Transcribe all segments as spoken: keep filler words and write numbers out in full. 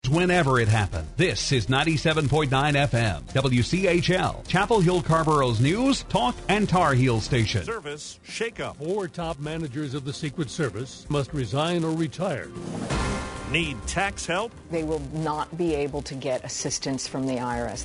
whenever it happened. This is ninety-seven point nine F M, W C H L, Chapel Hill Carborough's news, talk, and Tar Heel station. Service shakeup. Four top managers of the Secret Service must resign or retire. Need tax help? They will not be able to get assistance from the I R S.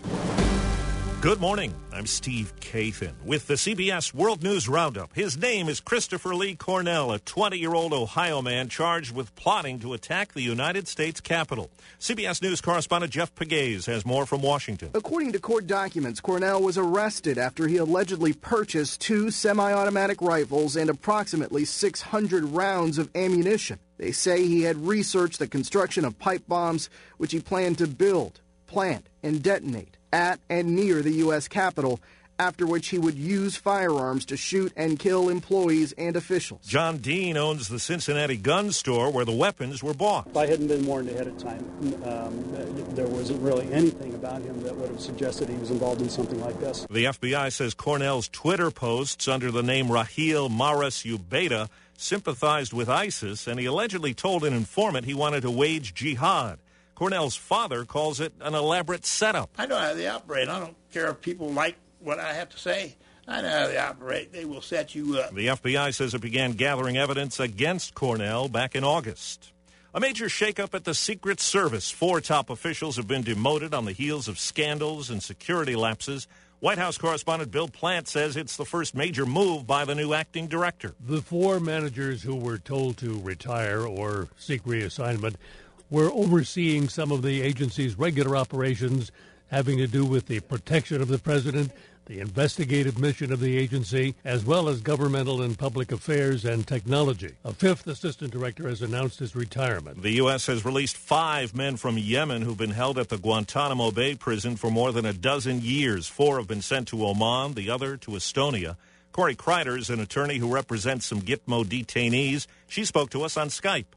Good morning. I'm Steve Kathan with the C B S World News Roundup. His name is Christopher Lee Cornell, a twenty-year-old Ohio man charged with plotting to attack the United States Capitol. C B S News correspondent Jeff Pegues has more from Washington. According to court documents, Cornell was arrested after he allegedly purchased two semi-automatic rifles and approximately six hundred rounds of ammunition. They say he had researched the construction of pipe bombs, which he planned to build, plant, and detonate at and near the U S Capitol, after which he would use firearms to shoot and kill employees and officials. John Dean owns the Cincinnati gun store where the weapons were bought. If I hadn't been warned ahead of time, um, there wasn't really anything about him that would have suggested he was involved in something like this. The F B I says Cornell's Twitter posts under the name Raheel Maras Ubeda sympathized with ISIS, and he allegedly told an informant he wanted to wage jihad. Cornell's father calls it an elaborate setup. I know how they operate. I don't care if people like what I have to say. I know how they operate. They will set you up. The F B I says it began gathering evidence against Cornell back in August. A major shakeup at the Secret Service. Four top officials have been demoted on the heels of scandals and security lapses. White House correspondent Bill Plant says it's the first major move by the new acting director. The four managers who were told to retire or seek reassignment were overseeing some of the agency's regular operations having to do with the protection of the president, the investigative mission of the agency, as well as governmental and public affairs and technology. A fifth assistant director has announced his retirement. The U S has released five men from Yemen who've been held at the Guantanamo Bay prison for more than a dozen years. Four have been sent to Oman, the other to Estonia. Corey Kreider is an attorney who represents some Gitmo detainees. She spoke to us on Skype.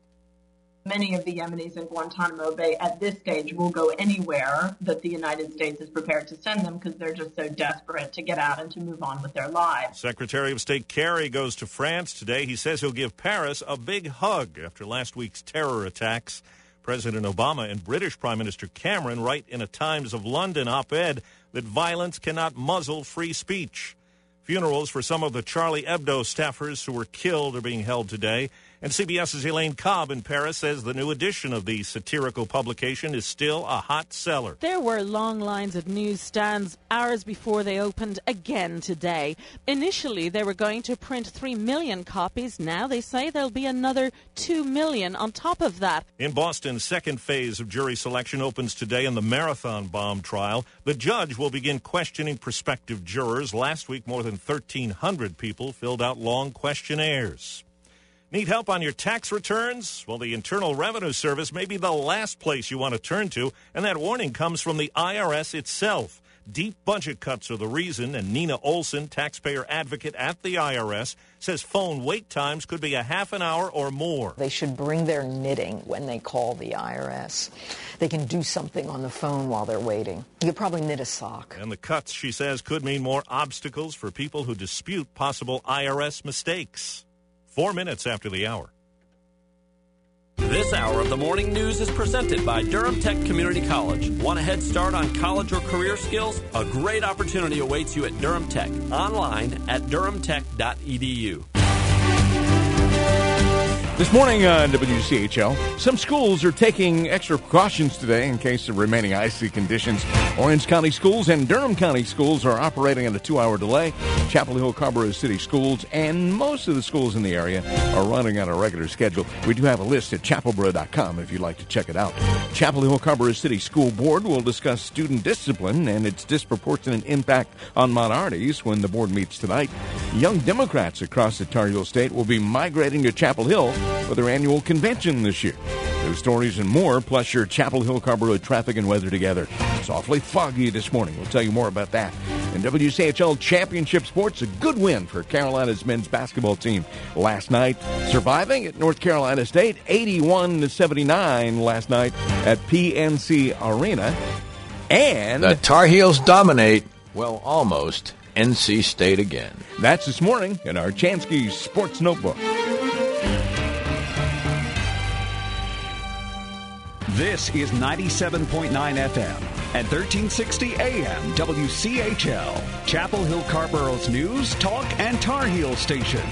Many of the Yemenis in Guantanamo Bay at this stage will go anywhere that the United States is prepared to send them because they're just so desperate to get out and to move on with their lives. Secretary of State Kerry goes to France today. He says he'll give Paris a big hug after last week's terror attacks. President Obama and British Prime Minister Cameron write in a Times of London op-ed that violence cannot muzzle free speech. Funerals for some of the Charlie Hebdo staffers who were killed are being held today. And CBS's Elaine Cobb in Paris says the new edition of the satirical publication is still a hot seller. There were long lines of newsstands hours before they opened again today. Initially, they were going to print three million copies. Now they say there'll be another two million on top of that. In Boston, second phase of jury selection opens today in the Marathon bomb trial. The judge will begin questioning prospective jurors. Last week, more than thirteen hundred people filled out long questionnaires. Need help on your tax returns? Well, the Internal Revenue Service may be the last place you want to turn to, and that warning comes from the I R S itself. Deep budget cuts are the reason, and Nina Olson, taxpayer advocate at the I R S, says phone wait times could be a half an hour or more. They should bring their knitting when they call the I R S. They can do something on the phone while they're waiting. You could probably knit a sock. And the cuts, she says, could mean more obstacles for people who dispute possible I R S mistakes. Four minutes after the hour. This hour of the morning news is presented by Durham Tech Community College. Want a head start on college or career skills? A great opportunity awaits you at Durham Tech. Online at durham tech dot e d u. This morning on W C H L, some schools are taking extra precautions today in case of remaining icy conditions. Orange County schools and Durham County schools are operating at a two-hour delay. Chapel Hill Carrboro City schools and most of the schools in the area are running on a regular schedule. We do have a list at chapel boro dot com if you'd like to check it out. Chapel Hill Carrboro City School Board will discuss student discipline and its disproportionate impact on minorities when the board meets tonight. Young Democrats across the Tar Heel State will be migrating to Chapel Hill for their annual convention this year. Those stories and more, plus your Chapel Hill Carrboro traffic and weather together. It's awfully foggy this morning. We'll tell you more about that. In W C H L Championship Sports, a good win for Carolina's men's basketball team last night, surviving at North Carolina State, eighty-one to seventy-nine last night at P N C Arena. And the Tar Heels dominate, well, almost, N C State again. That's this morning in our Chansky Sports Notebook. This is ninety-seven point nine F M and thirteen sixty A M W C H L, Chapel Hill Carborough's news, talk, and Tar Heel station.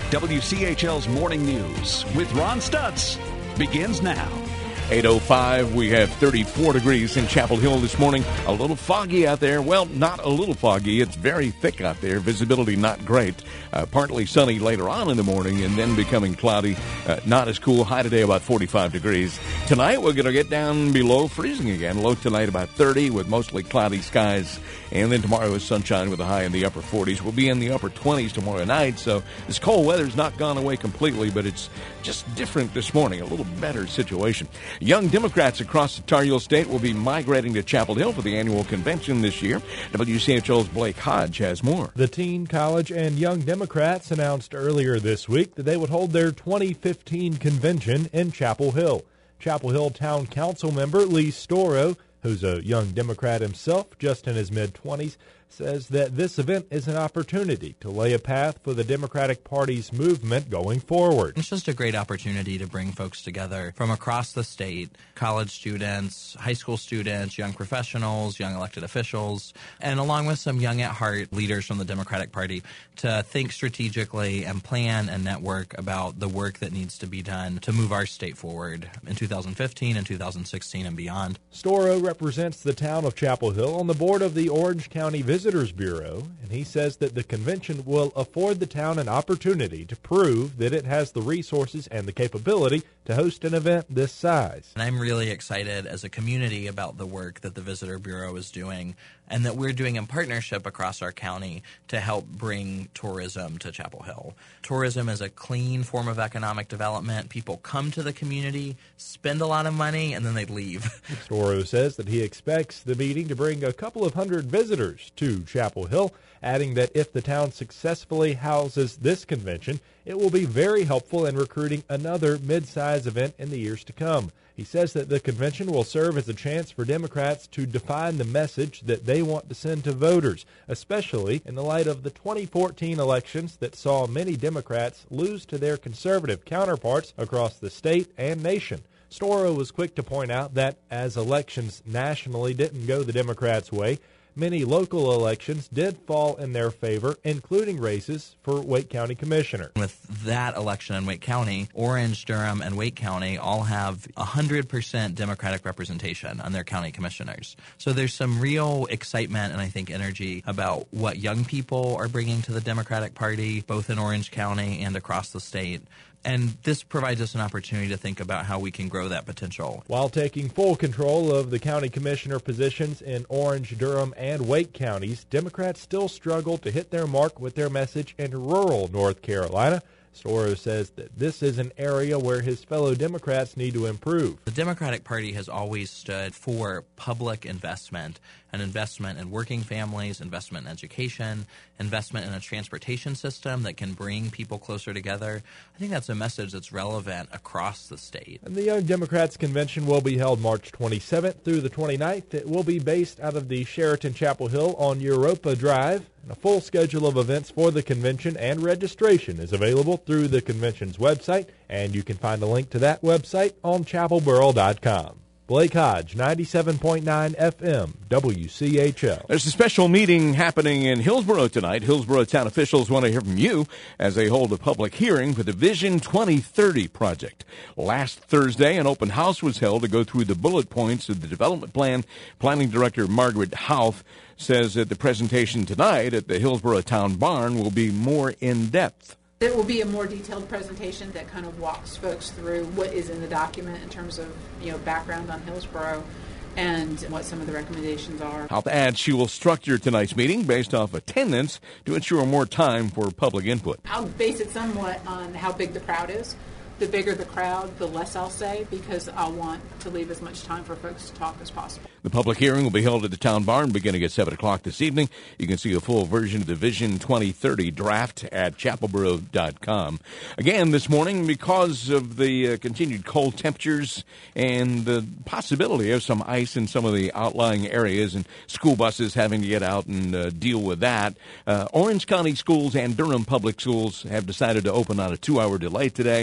W C H L's Morning News with Ron Stutz begins now. eight oh five, we have thirty-four degrees in Chapel Hill this morning. A little foggy out there. Well, not a little foggy. It's very thick out there. Visibility not great. Uh, partly sunny later on in the morning and then becoming cloudy. Uh, not as cool. High today about forty-five degrees. Tonight we're going to get down below freezing again. Low tonight about thirty with mostly cloudy skies. And then tomorrow is sunshine with a high in the upper forties. We'll be in the upper twenties tomorrow night. So this cold weather's not gone away completely, but it's just different this morning. A little better situation. Young Democrats across the Tar Heel State will be migrating to Chapel Hill for the annual convention this year. W C H L's Blake Hodge has more. The teen, college, and young Democrats announced earlier this week that they would hold their twenty fifteen convention in Chapel Hill. Chapel Hill Town Council member Lee Storo, who's a young Democrat himself, just in his mid-twenties, says that this event is an opportunity to lay a path for the Democratic Party's movement going forward. It's just a great opportunity to bring folks together from across the state, college students, high school students, young professionals, young elected officials, and along with some young at heart leaders from the Democratic Party to think strategically and plan and network about the work that needs to be done to move our state forward in two thousand fifteen and two thousand sixteen and beyond. Storo represents the town of Chapel Hill on the board of the Orange County Visitors Bureau, and he says that the convention will afford the town an opportunity to prove that it has the resources and the capability to host an event this size. And I'm really excited as a community about the work that the Visitor Bureau is doing and that we're doing in partnership across our county to help bring tourism to Chapel Hill. Tourism is a clean form of economic development. People come to the community, spend a lot of money, and then they leave. Storo says that he expects the meeting to bring a couple of hundred visitors to Chapel Hill, adding that if the town successfully houses this convention, it will be very helpful in recruiting another mid-size event in the years to come. He says that the convention will serve as a chance for Democrats to define the message that they want to send to voters, especially in the light of the twenty fourteen elections that saw many Democrats lose to their conservative counterparts across the state and nation. Storo was quick to point out that as elections nationally didn't go the Democrats' way, many local elections did fall in their favor, including races for Wake County Commissioner. With that election in Wake County, Orange, Durham, and Wake County all have one hundred percent Democratic representation on their county commissioners. So there's some real excitement and I think energy about what young people are bringing to the Democratic Party, both in Orange County and across the state. And this provides us an opportunity to think about how we can grow that potential. While taking full control of the county commissioner positions in Orange, Durham, and Wake counties, Democrats still struggle to hit their mark with their message in rural North Carolina. Storo says that this is an area where his fellow Democrats need to improve. The Democratic Party has always stood for public investment, an investment in working families, investment in education, investment in a transportation system that can bring people closer together. I think that's a message that's relevant across the state. And the Young Democrats Convention will be held March twenty-seventh through the twenty-ninth. It will be based out of the Sheraton Chapel Hill on Europa Drive. And a full schedule of events for the convention and registration is available through the convention's website, and you can find a link to that website on chapel borough dot com. Blake Hodge, ninety-seven point nine F M, W C H L. There's a special meeting happening in Hillsborough tonight. Hillsborough town officials want to hear from you as they hold a public hearing for the Vision twenty thirty project. Last Thursday, an open house was held to go through the bullet points of the development plan. Planning Director Margaret Houth says that the presentation tonight at the Hillsborough Town Barn will be more in-depth. It will be a more detailed presentation that kind of walks folks through what is in the document in terms of, you know, background on Hillsborough and what some of the recommendations are. Houth adds she will structure tonight's meeting based off attendance to ensure more time for public input. I'll base it somewhat on how big the crowd is. The bigger the crowd, the less I'll say, because I want to leave as much time for folks to talk as possible. The public hearing will be held at the Town Barn beginning at seven o'clock this evening. You can see a full version of the Vision twenty thirty draft at chapel borough dot com. Again, this morning, because of the uh, continued cold temperatures and the possibility of some ice in some of the outlying areas and school buses having to get out and uh, deal with that, uh, Orange County Schools and Durham Public Schools have decided to open on a two-hour delay today.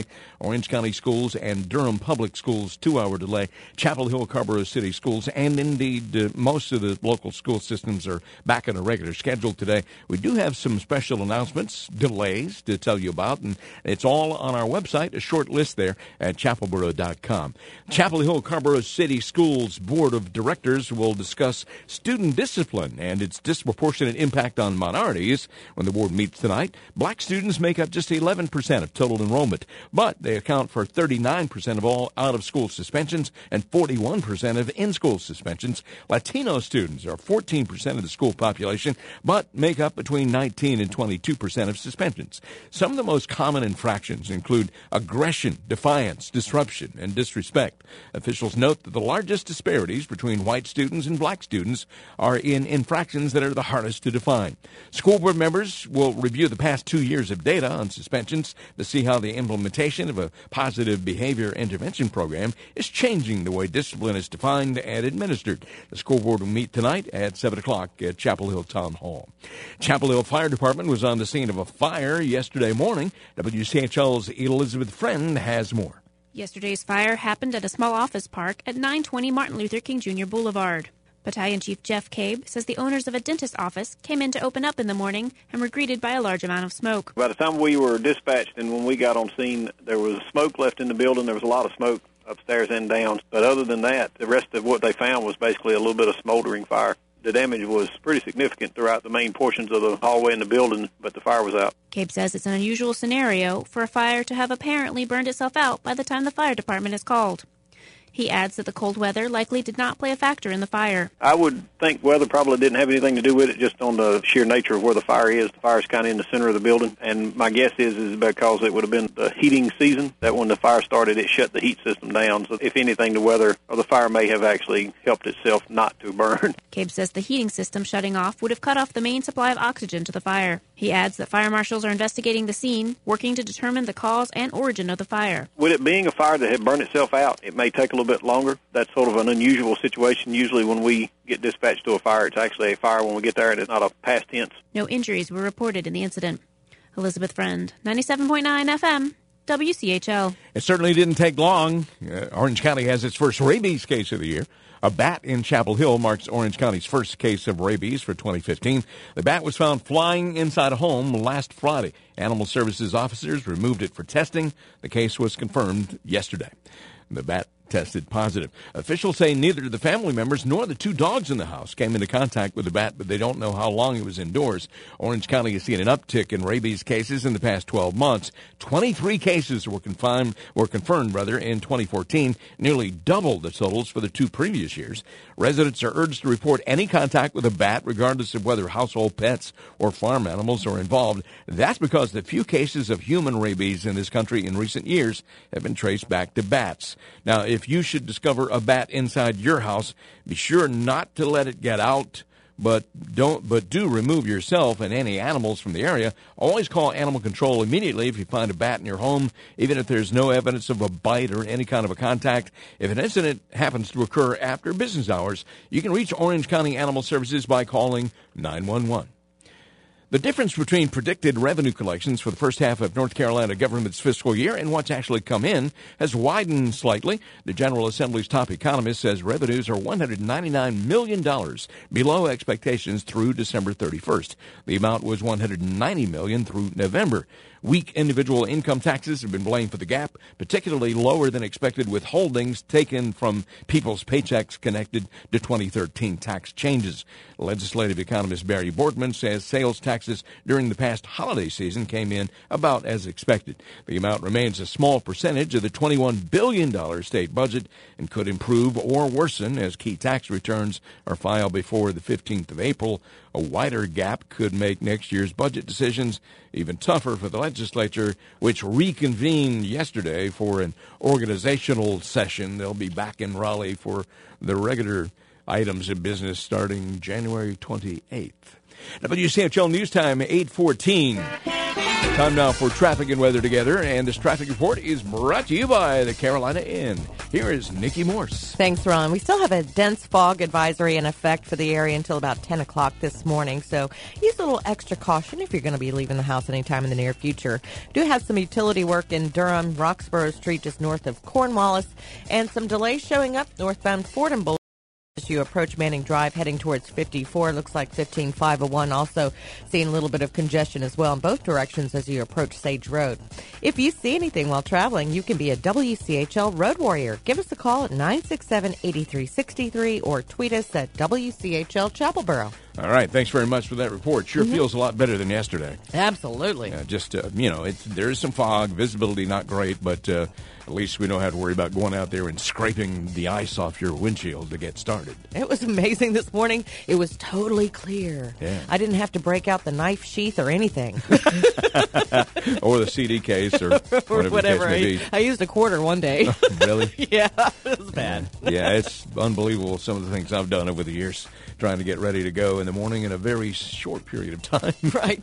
Orange County Schools and Durham Public Schools, two-hour delay. Chapel Hill, Carrboro City Schools, and indeed uh, most of the local school systems are back on a regular schedule today. We do have some special announcements, delays to tell you about, and it's all on our website, a short list there at chapel boro dot com. Chapel Hill, Carrboro City Schools Board of Directors will discuss student discipline and its disproportionate impact on minorities when the board meets tonight. Black students make up just eleven percent of total enrollment, but they account for thirty-nine percent of all out-of-school suspensions and forty-one percent of in-school suspensions. Latino students are fourteen percent of the school population, but make up between nineteen and twenty-two percent of suspensions. Some of the most common infractions include aggression, defiance, disruption, and disrespect. Officials note that the largest disparities between white students and black students are in infractions that are the hardest to define. School board members will review the past two years of data on suspensions to see how the implementation of a positive behavior intervention program is changing the way discipline is defined and administered. The school board will meet tonight at seven o'clock at Chapel Hill Town Hall. Chapel Hill Fire Department was on the scene of a fire yesterday morning. W C H L's Elizabeth Friend has more. Yesterday's fire happened at a small office park at nine twenty Martin Luther King Junior Boulevard. Battalion Chief Jeff Cabe says the owners of a dentist office came in to open up in the morning and were greeted by a large amount of smoke. By the time we were dispatched and when we got on scene, there was smoke left in the building. There was a lot of smoke upstairs and down. But other than that, the rest of what they found was basically a little bit of smoldering fire. The damage was pretty significant throughout the main portions of the hallway in the building, but the fire was out. Cabe says it's an unusual scenario for a fire to have apparently burned itself out by the time the fire department is called. He adds that the cold weather likely did not play a factor in the fire. I would think weather probably didn't have anything to do with it, just on the sheer nature of where the fire is. The fire is kind of in the center of the building, and my guess is is because it would have been the heating season, that when the fire started, it shut the heat system down. So if anything, the weather or the fire may have actually helped itself not to burn. Cabe says the heating system shutting off would have cut off the main supply of oxygen to the fire. He adds that fire marshals are investigating the scene, working to determine the cause and origin of the fire. With it being a fire that had burned itself out, it may take a little bit longer. That's sort of an unusual situation. Usually when we get dispatched to a fire, it's actually a fire when we get there, and it's not a past tense. No injuries were reported in the incident. Elizabeth Friend, ninety-seven point nine F M, W C H L. It certainly didn't take long. Uh, Orange County has its first rabies case of the year. A bat in Chapel Hill marks Orange County's first case of rabies for twenty fifteen. The bat was found flying inside a home last Friday. Animal Services officers removed it for testing. The case was confirmed yesterday. The bat tested positive. Officials say neither the family members nor the two dogs in the house came into contact with the bat, but they don't know how long it was indoors. Orange County has seen an uptick in rabies cases in the past twelve months. twenty-three cases were confirmed, were confirmed rather, in twenty fourteen, nearly double the totals for the two previous years. Residents are urged to report any contact with a bat, regardless of whether household pets or farm animals are involved. That's because the few cases of human rabies in this country in recent years have been traced back to bats. Now, if you should discover a bat inside your house, be sure not to let it get out, but don't but do remove yourself and any animals from the area. Always call animal control immediately if you find a bat in your home, even if there's no evidence of a bite or any kind of a contact. If an incident happens to occur after business hours, you can reach Orange County Animal Services by calling nine one one. The difference between predicted revenue collections for the first half of North Carolina government's fiscal year and what's actually come in has widened slightly. The General Assembly's top economist says revenues are one hundred ninety-nine million dollars below expectations through December thirty-first. The amount was one hundred ninety million dollars through November. Weak individual income taxes have been blamed for the gap, particularly lower than expected withholdings taken from people's paychecks connected to twenty thirteen tax changes. Legislative economist Barry Boardman says sales taxes during the past holiday season came in about as expected. The amount remains a small percentage of the twenty-one billion dollars state budget and could improve or worsen as key tax returns are filed before the fifteenth of April. A wider gap could make next year's budget decisions even tougher for the legislature, which reconvened yesterday for an organizational session. They'll be back in Raleigh for the regular items of business starting January twenty-eighth. W C H L News Time, eight fourteen. Time now for traffic and weather together, and this traffic report is brought to you by the Carolina Inn. Here is Nikki Morse. Thanks, Ron. We still have a dense fog advisory in effect for the area until about ten o'clock this morning, so use a little extra caution if you're going to be leaving the house anytime in the near future. Do have some utility work in Durham, Roxborough Street just north of Cornwallis, and some delays showing up northbound Fordham Boulevard. As you approach Manning Drive heading towards fifty-four, looks like fifteen five oh one also seeing a little bit of congestion as well in both directions as you approach Sage Road. If you see anything while traveling, you can be a W C H L Road Warrior. Give us a call at nine six seven, eight three six three or tweet us at W C H L Chapelboro. All right, thanks very much for that report. Sure Mm-hmm. feels a lot better than yesterday. Absolutely. Uh, just, uh, you know, it's, there is some fog, visibility not great, but uh, at least we don't have to worry about going out there and scraping the ice off your windshield to get started. It was amazing this morning. It was totally clear. Yeah. I didn't have to break out the knife sheath or anything. Or the C D case or whatever, or whatever. the case may be. I, I used a quarter one day. Really? Yeah, it was bad. Yeah, it's unbelievable some of the things I've done over the years trying to get ready to go in the morning in a very short period of time. Right.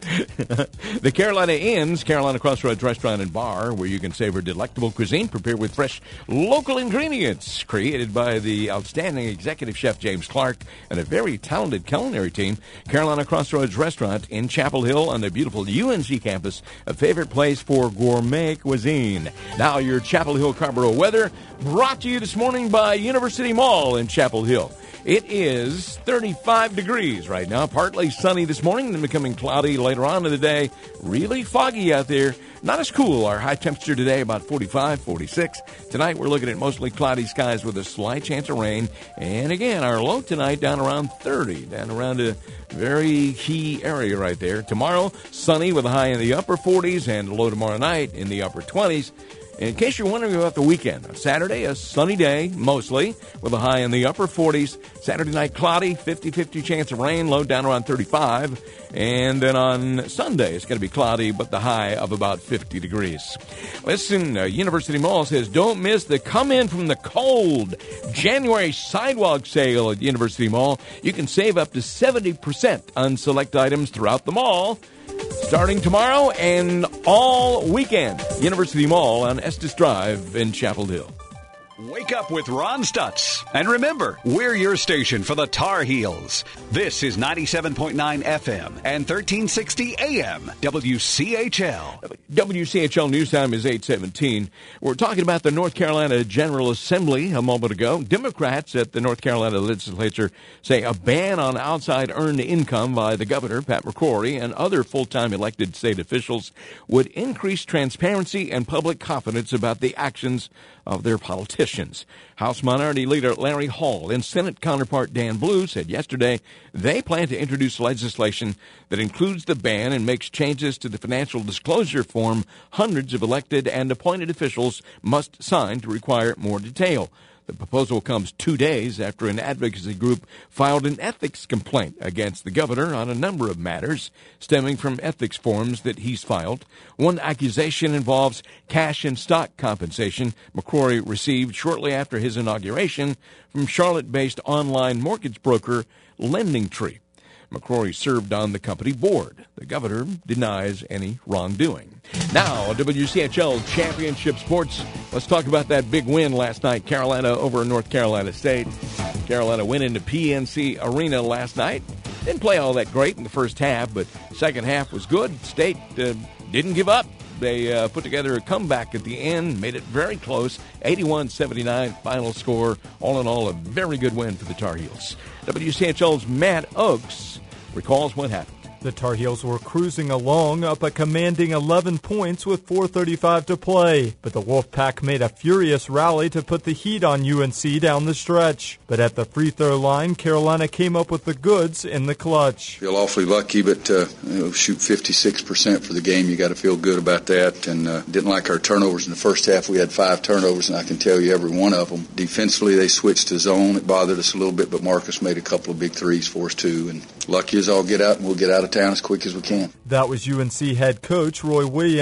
The Carolina Inn's Carolina Crossroads Restaurant and Bar, where you can savor delectable cuisine prepared with fresh local ingredients, created by the outstanding executive chef James Clark and a very talented culinary team. Carolina Crossroads Restaurant in Chapel Hill on the beautiful U N C campus, a favorite place for gourmet cuisine. Now your Chapel Hill Carrboro weather, brought to you this morning by University Mall in Chapel Hill. It is thirty-five degrees right now, partly sunny this morning, then becoming cloudy later on in the day. Really foggy out there. Not as cool. Our high temperature today about forty-five, forty-six. Tonight we're looking at mostly cloudy skies with a slight chance of rain. And again, our low tonight down around thirty, down around a very key area right there. Tomorrow, sunny with a high in the upper forties and low tomorrow night in the upper twenties. In case you're wondering about the weekend, on Saturday, a sunny day, mostly, with a high in the upper forties. Saturday night, cloudy, fifty-fifty chance of rain, low down around thirty-five. And then on Sunday, it's going to be cloudy, but the high of about fifty degrees. Listen, uh, University Mall says, don't miss the come in from the cold January sidewalk sale at University Mall. You can save up to seventy percent on select items throughout the mall, starting tomorrow and all weekend. University Mall on Estes Drive in Chapel Hill. Wake up with Ron Stutz. And remember, we're your station for the Tar Heels. This is ninety-seven point nine F M and thirteen sixty A M W C H L. W C H L News Time is eight seventeen. We're talking about the North Carolina General Assembly a moment ago. Democrats at the North Carolina legislature say a ban on outside earned income by the governor, Pat McCrory, and other full-time elected state officials would increase transparency and public confidence about the actions of their politicians. House Minority Leader Larry Hall and Senate counterpart Dan Blue said yesterday they plan to introduce legislation that includes the ban and makes changes to the financial disclosure form hundreds of elected and appointed officials must sign to require more detail. The proposal comes two days after an advocacy group filed an ethics complaint against the governor on a number of matters stemming from ethics forms that he's filed. One accusation involves cash and stock compensation McCrory received shortly after his inauguration from Charlotte-based online mortgage broker LendingTree. McCrory served on the company board. The governor denies any wrongdoing. Now, W C H L Championship Sports. Let's talk about that big win last night. Carolina over North Carolina State. Carolina went into P N C Arena last night. Didn't play all that great in the first half, but second half was good. State uh, didn't give up. They uh, put together a comeback at the end, made it very close, eighty-one seventy-nine final score. All in all, a very good win for the Tar Heels. W C H L's Matt Oakes recalls what happened. The Tar Heels were cruising along up a commanding eleven points with four thirty-five to play, but the Wolfpack made a furious rally to put the heat on U N C down the stretch. But at the free throw line, Carolina came up with the goods in the clutch. Feel awfully lucky, but uh, you know, shoot fifty-six percent for the game. You got to feel good about that. And uh, didn't like our turnovers in the first half. We had five turnovers, and I can tell you every one of them. Defensively, they switched to zone. It bothered us a little bit, but Marcus made a couple of big threes for us too. And lucky as all get out, and we'll get out of town as quick as we can. That was U N C head coach Roy Williams.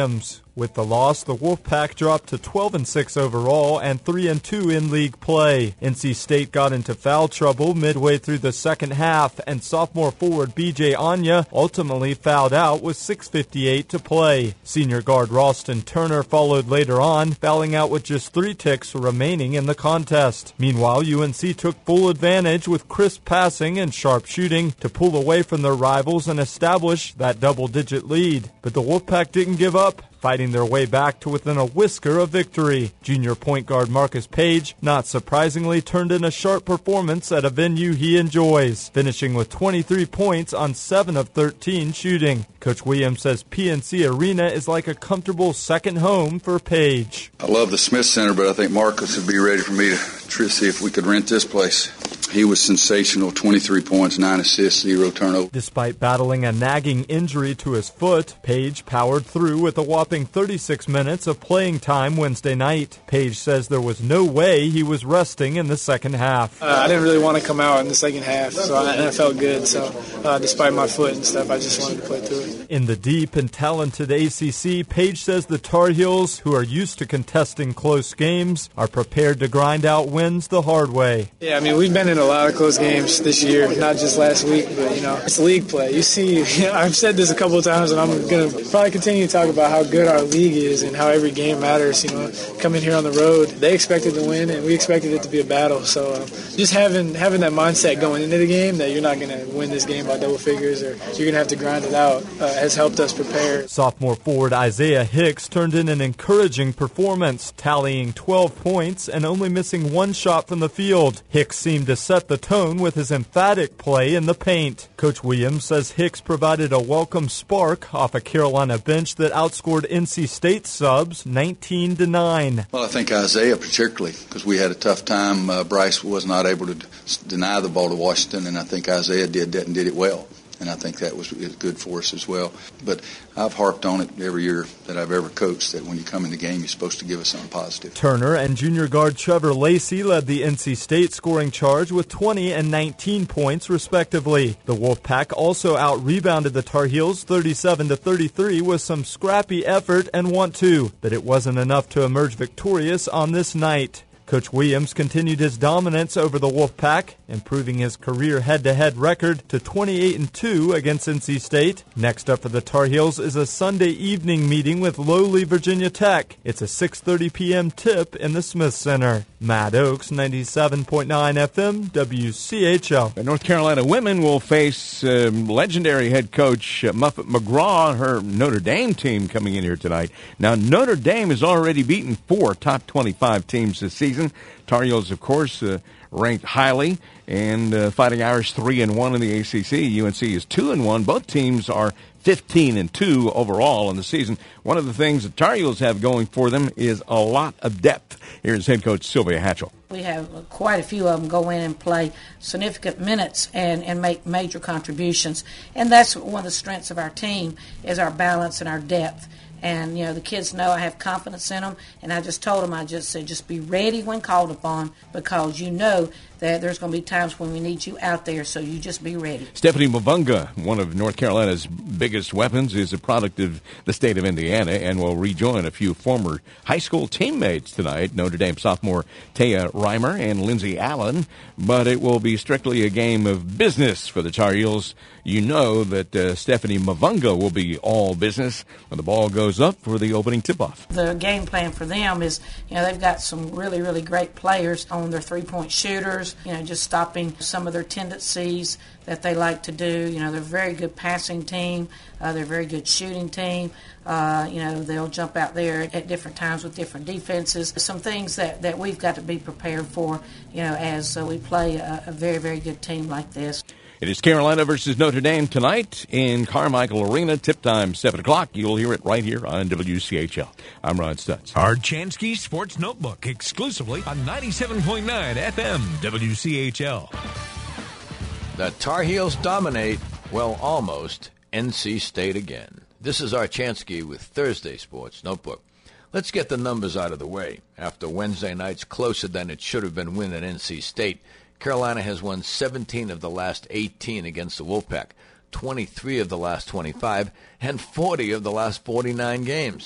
With the loss, the Wolfpack dropped to twelve and six overall and three and two in league play. N C State got into foul trouble midway through the second half, and sophomore forward B J Anya ultimately fouled out with six fifty-eight to play. Senior guard Ralston Turner followed later on, fouling out with just three ticks remaining in the contest. Meanwhile, U N C took full advantage with crisp passing and sharp shooting to pull away from their rivals and establish that double-digit lead. But the Wolfpack didn't give up, fighting their way back to within a whisker of victory. Junior point guard Marcus Page, not surprisingly, turned in a sharp performance at a venue he enjoys, finishing with twenty-three points on seven of thirteen shooting. Coach Williams says P N C Arena is like a comfortable second home for Page. I love the Smith Center, but I think Marcus would be ready for me to try to see if we could rent this place. He was sensational, twenty-three points, nine assists, zero turnover. Despite battling a nagging injury to his foot, Page powered through with a whopping thirty-six minutes of playing time Wednesday night. Page says there was no way he was resting in the second half. Uh, I didn't really want to come out in the second half, so I, and I felt good. So uh, despite my foot and stuff, I just wanted to play through it. In the deep and talented A C C, Page says the Tar Heels, who are used to contesting close games, are prepared to grind out wins the hard way. Yeah, I mean, we've been in a lot of close games this year, not just last week, but, you know, it's league play. You see, you know, I've said this a couple of times, and I'm going to probably continue to talk about how good our league is and how every game matters. You know, coming here on the road, they expected to win, and we expected it to be a battle. So um, just having having that mindset going into the game that you're not going to win this game by double figures or you're going to have to grind it out uh, has helped us prepare. Sophomore forward Isaiah Hicks turned in an encouraging performance, tallying twelve points and only missing one shot from the field. Hicks seemed to set the tone with his emphatic play in the paint. Coach Williams says Hicks provided a welcome spark off a Carolina bench that outscored N C State subs nineteen to nine. Well, I think Isaiah particularly, because we had a tough time. Uh, Bryce was not able to d- deny the ball to Washington, and I think Isaiah did that and did it well. And I think that was good for us as well. But I've harped on it every year that I've ever coached, that when you come in the game, you're supposed to give us something positive. Turner and junior guard Trevor Lacey led the N C State scoring charge with twenty and nineteen points, respectively. The Wolfpack also out-rebounded the Tar Heels thirty-seven to thirty-three with some scrappy effort and want to, but it wasn't enough to emerge victorious on this night. Coach Williams continued his dominance over the Wolfpack, improving his career head-to-head record to twenty-eight and two against N C State. Next up for the Tar Heels is a Sunday evening meeting with lowly Virginia Tech. It's a six thirty p.m. tip in the Smith Center. Matt Oakes, ninety-seven point nine F M, W C H L. The North Carolina women will face um, legendary head coach uh, Muffet McGraw, her Notre Dame team, coming in here tonight. Now, Notre Dame has already beaten four top twenty-five teams this season. Tar Heels, of course, uh, ranked highly, and uh, Fighting Irish three and one in the A C C. U N C is two and one. Both teams are fifteen and two overall in the season. One of the things the Tar Heels have going for them is a lot of depth. Here's head coach Sylvia Hatchell. We have quite a few of them go in and play significant minutes and, and make major contributions. And that's one of the strengths of our team, is our balance and our depth. And, you know, the kids know I have confidence in them. And I just told them, I just said, just be ready when called upon, because you know that there's going to be times when we need you out there, so you just be ready. Stephanie Mavunga, one of North Carolina's biggest weapons, is a product of the state of Indiana and will rejoin a few former high school teammates tonight, Notre Dame sophomore Taya Reimer and Lindsey Allen. But it will be strictly a game of business for the Tar Heels. You know that uh, Stephanie Mavunga will be all business when the ball goes up for the opening tip-off. The game plan for them is, you know, they've got some really, really great players on their three-point shooters, you know, just stopping some of their tendencies that they like to do. You know, they're a very good passing team. Uh, they're a very good shooting team. Uh, you know, they'll jump out there at different times with different defenses. Some things that, that we've got to be prepared for, you know, as uh, we play a, a very, very good team like this. It is Carolina versus Notre Dame tonight in Carmichael Arena. Tip time, seven o'clock. You'll hear it right here on W C H L. I'm Ron Stutz. Art Chansky Sports Notebook, exclusively on ninety-seven point nine F M W C H L. The Tar Heels dominate, well, almost, N C State again. This is Art Chansky with Thursday Sports Notebook. Let's get the numbers out of the way. After Wednesday night's closer than it should have been win at N C State, Carolina has won seventeen of the last eighteen against the Wolfpack, twenty-three of the last twenty-five, and forty of the last forty-nine games.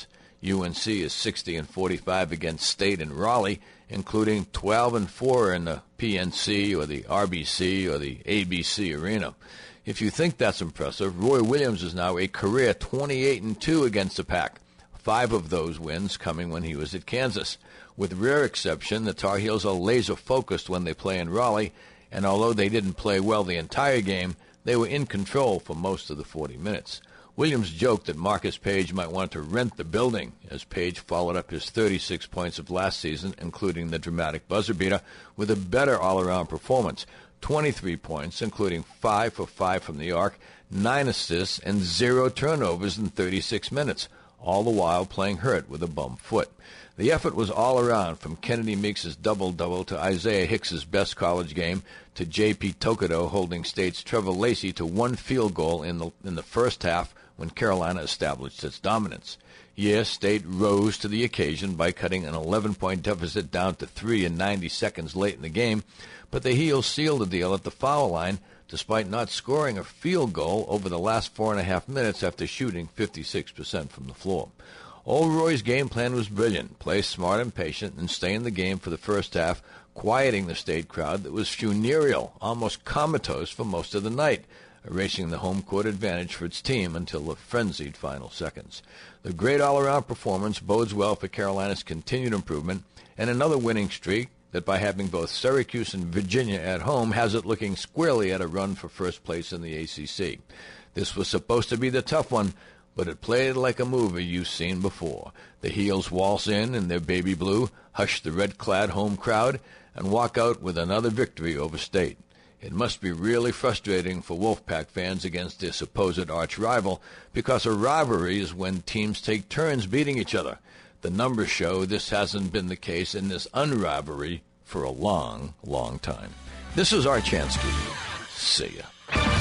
U N C is sixty and forty-five against State and Raleigh, including twelve and four in the P N C or the R B C or the A B C Arena. If you think that's impressive, Roy Williams is now a career twenty-eight and two against the Pac, five of those wins coming when he was at Kansas. With rare exception, the Tar Heels are laser-focused when they play in Raleigh, and although they didn't play well the entire game, they were in control for most of the forty minutes. Williams joked that Marcus Page might want to rent the building, as Page followed up his thirty-six points of last season, including the dramatic buzzer beater, with a better all-around performance. twenty-three points, including five for five from the arc, nine assists, and zero turnovers in thirty-six minutes, all the while playing hurt with a bum foot. The effort was all around, from Kennedy Meeks' double-double to Isaiah Hicks's best college game to J P Tokido holding State's Trevor Lacey to one field goal in the in the first half when Carolina established its dominance. Yes, State rose to the occasion by cutting an eleven-point deficit down to three in ninety seconds late in the game, but the Heels sealed the deal at the foul line despite not scoring a field goal over the last four and a half minutes after shooting fifty-six percent from the floor. Old Roy's game plan was brilliant. Play smart and patient and stay in the game for the first half, quieting the State crowd that was funereal, almost comatose for most of the night, erasing the home court advantage for its team until the frenzied final seconds. The great all-around performance bodes well for Carolina's continued improvement and another winning streak that, by having both Syracuse and Virginia at home, has it looking squarely at a run for first place in the A C C. This was supposed to be the tough one, but it played like a movie you've seen before. The Heels waltz in in their baby blue, hush the red-clad home crowd, and walk out with another victory over State. It must be really frustrating for Wolfpack fans against their supposed arch-rival, because a rivalry is when teams take turns beating each other. The numbers show this hasn't been the case in this unrivalry for a long, long time. This is Art Chansky. See ya.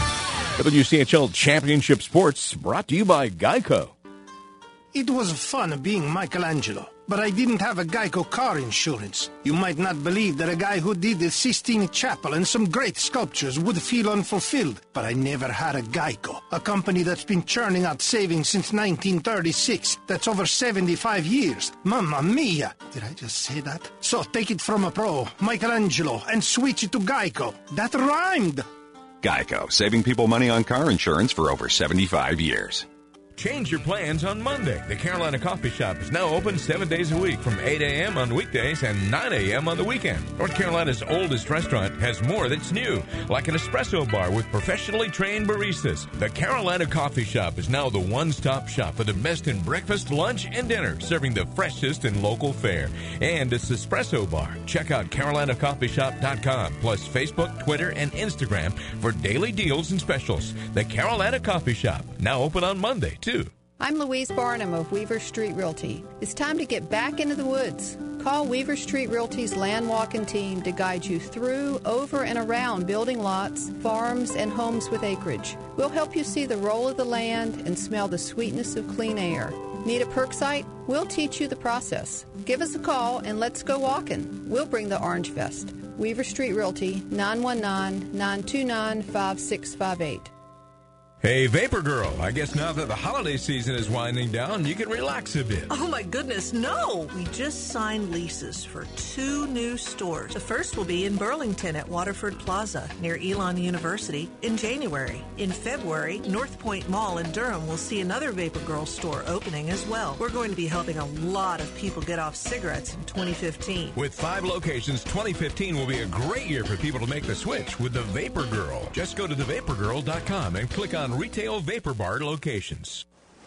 W C H L Championship Sports brought to you by Geico. It was fun being Michelangelo, but I didn't have a Geico car insurance. You might not believe that a guy who did the Sistine Chapel and some great sculptures would feel unfulfilled, but I never had a Geico, a company that's been churning out savings since nineteen thirty-six. That's over seventy-five years. Mamma mia! Did I just say that? So take it from a pro, Michelangelo, and switch it to Geico. That rhymed! Geico, saving people money on car insurance for over seventy-five years. Change your plans on Monday. The Carolina Coffee Shop is now open seven days a week from eight a.m. on weekdays and nine a.m. on the weekend. North Carolina's oldest restaurant has more that's new, like an espresso bar with professionally trained baristas. The Carolina Coffee Shop is now the one-stop shop for the best in breakfast, lunch, and dinner, serving the freshest in local fare. And it's espresso bar. Check out carolina coffee shop dot com, plus Facebook, Twitter, and Instagram for daily deals and specials. The Carolina Coffee Shop, now open on Monday, too. I'm Louise Barnum of Weaver Street Realty. It's time to get back into the woods. Call Weaver Street Realty's Land Walking team to guide you through, over, and around building lots, farms, and homes with acreage. We'll help you see the role of the land and smell the sweetness of clean air. Need a perk site? We'll teach you the process. Give us a call and let's go walking. We'll bring the orange vest. Weaver Street Realty, nine one nine, nine two nine, five six five eight. Hey, Vapor Girl, I guess now that the holiday season is winding down, you can relax a bit. Oh, my goodness, no! We just signed leases for two new stores. The first will be in Burlington at Waterford Plaza, near Elon University, in January. In February, North Point Mall in Durham will see another Vapor Girl store opening as well. We're going to be helping a lot of people get off cigarettes in twenty fifteen. With five locations, twenty fifteen will be a great year for people to make the switch with the Vapor Girl. Just go to the vapor girl dot com and click on Retail Vapor Bar locations.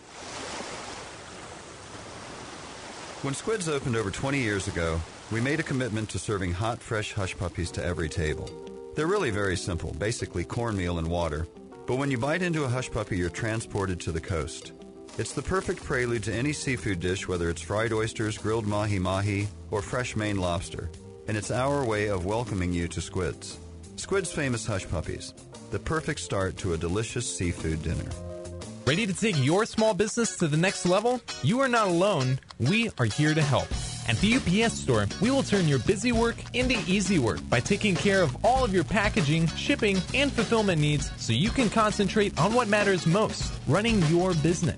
When Squids opened over twenty years ago, we made a commitment to serving hot, fresh hush puppies to every table. They're really very simple, basically cornmeal and water. But when you bite into a hush puppy, you're transported to the coast. It's the perfect prelude to any seafood dish, whether it's fried oysters, grilled mahi-mahi, or fresh Maine lobster. And it's our way of welcoming you to Squids. Squids Famous Hush Puppies, the perfect start to a delicious seafood dinner. Ready to take your small business to the next level? You are not alone. We are here to help. At the U P S Store, we will turn your busy work into easy work by taking care of all of your packaging, shipping, and fulfillment needs so you can concentrate on what matters most, running your business.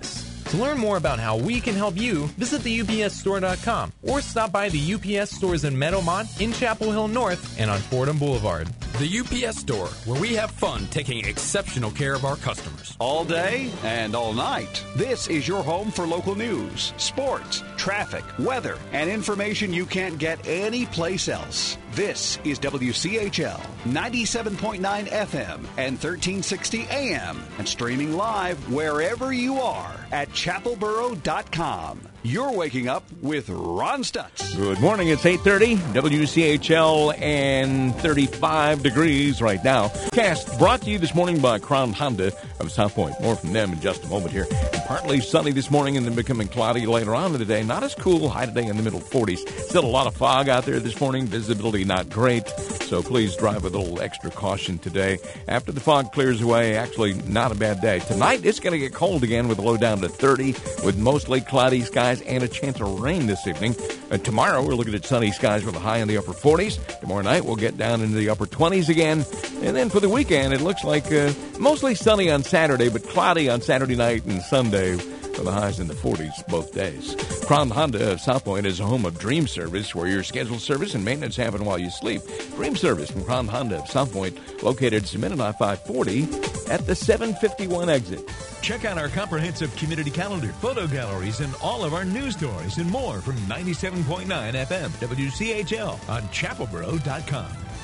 To learn more about how we can help you, visit the U P S store dot com or stop by the U P S stores in Meadowmont, in Chapel Hill North, and on Fordham Boulevard. The U P S store, where we have fun taking exceptional care of our customers. All day and all night. This is your home for local news, sports, traffic, weather, and information you can't get anyplace else. This is W C H L ninety-seven point nine F M and thirteen sixty A M and streaming live wherever you are at chapel borough dot com. You're waking up with Ron Stutz. Good morning. It's eight thirty. W C H L and thirty-five degrees right now. Cast brought to you this morning by Crown Honda of South Point. More from them in just a moment here. Partly sunny this morning and then becoming cloudy later on in the day. Not as cool. High today in the middle forties. Still a lot of fog out there this morning. Visibility not great. So please drive with a little extra caution today. After the fog clears away, actually not a bad day. Tonight it's going to get cold again with a low down to thirty with mostly cloudy skies and a chance of rain this evening. And tomorrow we're looking at sunny skies with a high in the upper forties. Tomorrow night we'll get down into the upper twenties again. And then for the weekend it looks like uh, mostly sunny on Saturday, but cloudy on Saturday night and Sunday with the highs in the forties both days. Crown Honda of South Point is a home of Dream Service, where your scheduled service and maintenance happen while you sleep. Dream Service from Crown Honda of South Point, located at Cement I five forty at the seven fifty-one exit. Check out our comprehensive community calendar, photo galleries, and all of our news stories and more from ninety-seven point nine F M W C H L on chapel borough dot com.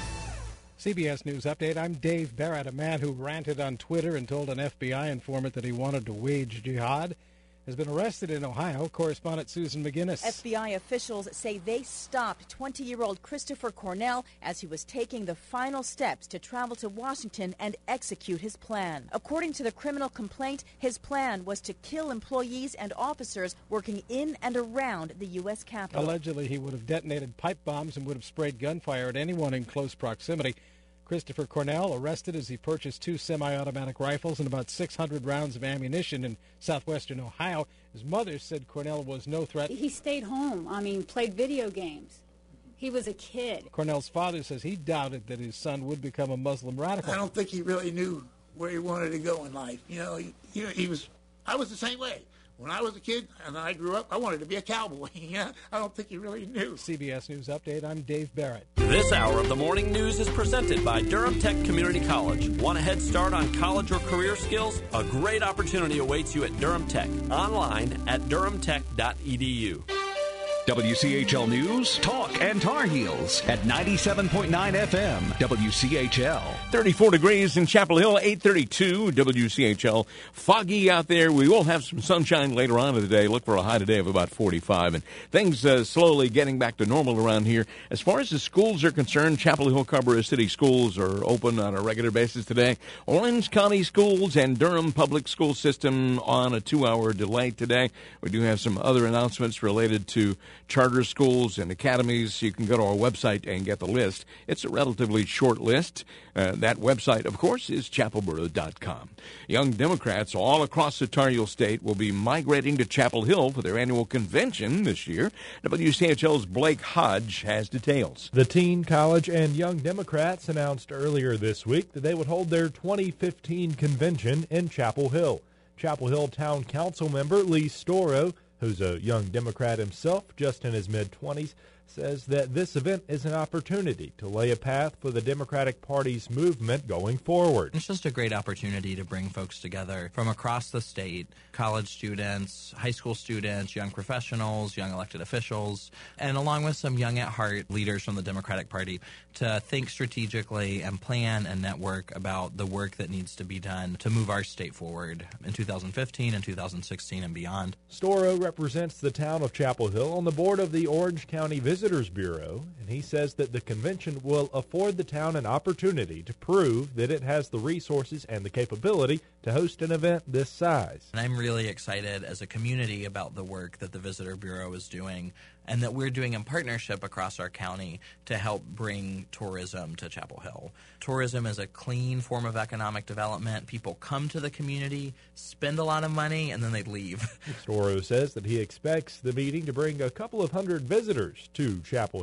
C B S News Update. I'm Dave Barrett. A man who ranted on Twitter and told an F B I informant that he wanted to wage jihad has been arrested in Ohio. Correspondent Susan McGinnis. F B I officials say they stopped twenty-year-old Christopher Cornell as he was taking the final steps to travel to Washington and execute his plan. According to the criminal complaint, his plan was to kill employees and officers working in and around the U S Capitol. Allegedly, he would have detonated pipe bombs and would have sprayed gunfire at anyone in close proximity. Christopher Cornell arrested as he purchased two semi-automatic rifles and about six hundred rounds of ammunition in southwestern Ohio. His mother said Cornell was no threat. He stayed home. I mean, played video games. He was a kid. Cornell's father says he doubted that his son would become a Muslim radical. I don't think he really knew where he wanted to go in life. You know, he, he, he was. I was the same way. When I was a kid and I grew up, I wanted to be a cowboy. Yeah, I don't think he really knew. C B S News Update, I'm Dave Barrett. This hour of the morning news is presented by Durham Tech Community College. Want a head start on college or career skills? A great opportunity awaits you at Durham Tech. Online at durham tech dot e d u. W C H L News, Talk, and Tar Heels at ninety-seven point nine F M, W C H L. thirty-four degrees in Chapel Hill, eight thirty-two, W C H L. Foggy out there. We will have some sunshine later on in the day. Look for a high today of about forty-five. And things uh, slowly getting back to normal around here. As far as the schools are concerned, Chapel Hill Carrboro City schools are open on a regular basis today. Orange County schools and Durham Public School System on a two-hour delay today. We do have some other announcements related to charter schools and academies. You can go to our website and get the list. It's a relatively short list. Uh, that website, of course, is chapel borough dot com. Young Democrats all across the Tar Heel State will be migrating to Chapel Hill for their annual convention this year. W C H L's Blake Hodge has details. The teen, college, and Young Democrats announced earlier this week that they would hold their twenty fifteen convention in Chapel Hill. Chapel Hill Town Council member Lee Storo, who's a young Democrat himself, just in his mid-twenties, says that this event is an opportunity to lay a path for the Democratic Party's movement going forward. It's just a great opportunity to bring folks together from across the state, college students, high school students, young professionals, young elected officials, and along with some young at heart leaders from the Democratic Party to think strategically and plan and network about the work that needs to be done to move our state forward in two thousand fifteen and two thousand sixteen and beyond. Storo represents the town of Chapel Hill on the board of the Orange County Visitors Bureau, and he says that the convention will afford the town an opportunity to prove that it has the resources and the capability to host an event this size. And I'm really excited as a community about the work that the Visitor Bureau is doing and that we're doing in partnership across our county to help bring tourism to Chapel Hill. Tourism is a clean form of economic development. People come to the community, spend a lot of money, and then they leave. Storo says that he expects the meeting to bring a couple of hundred visitors to Chapel Hill,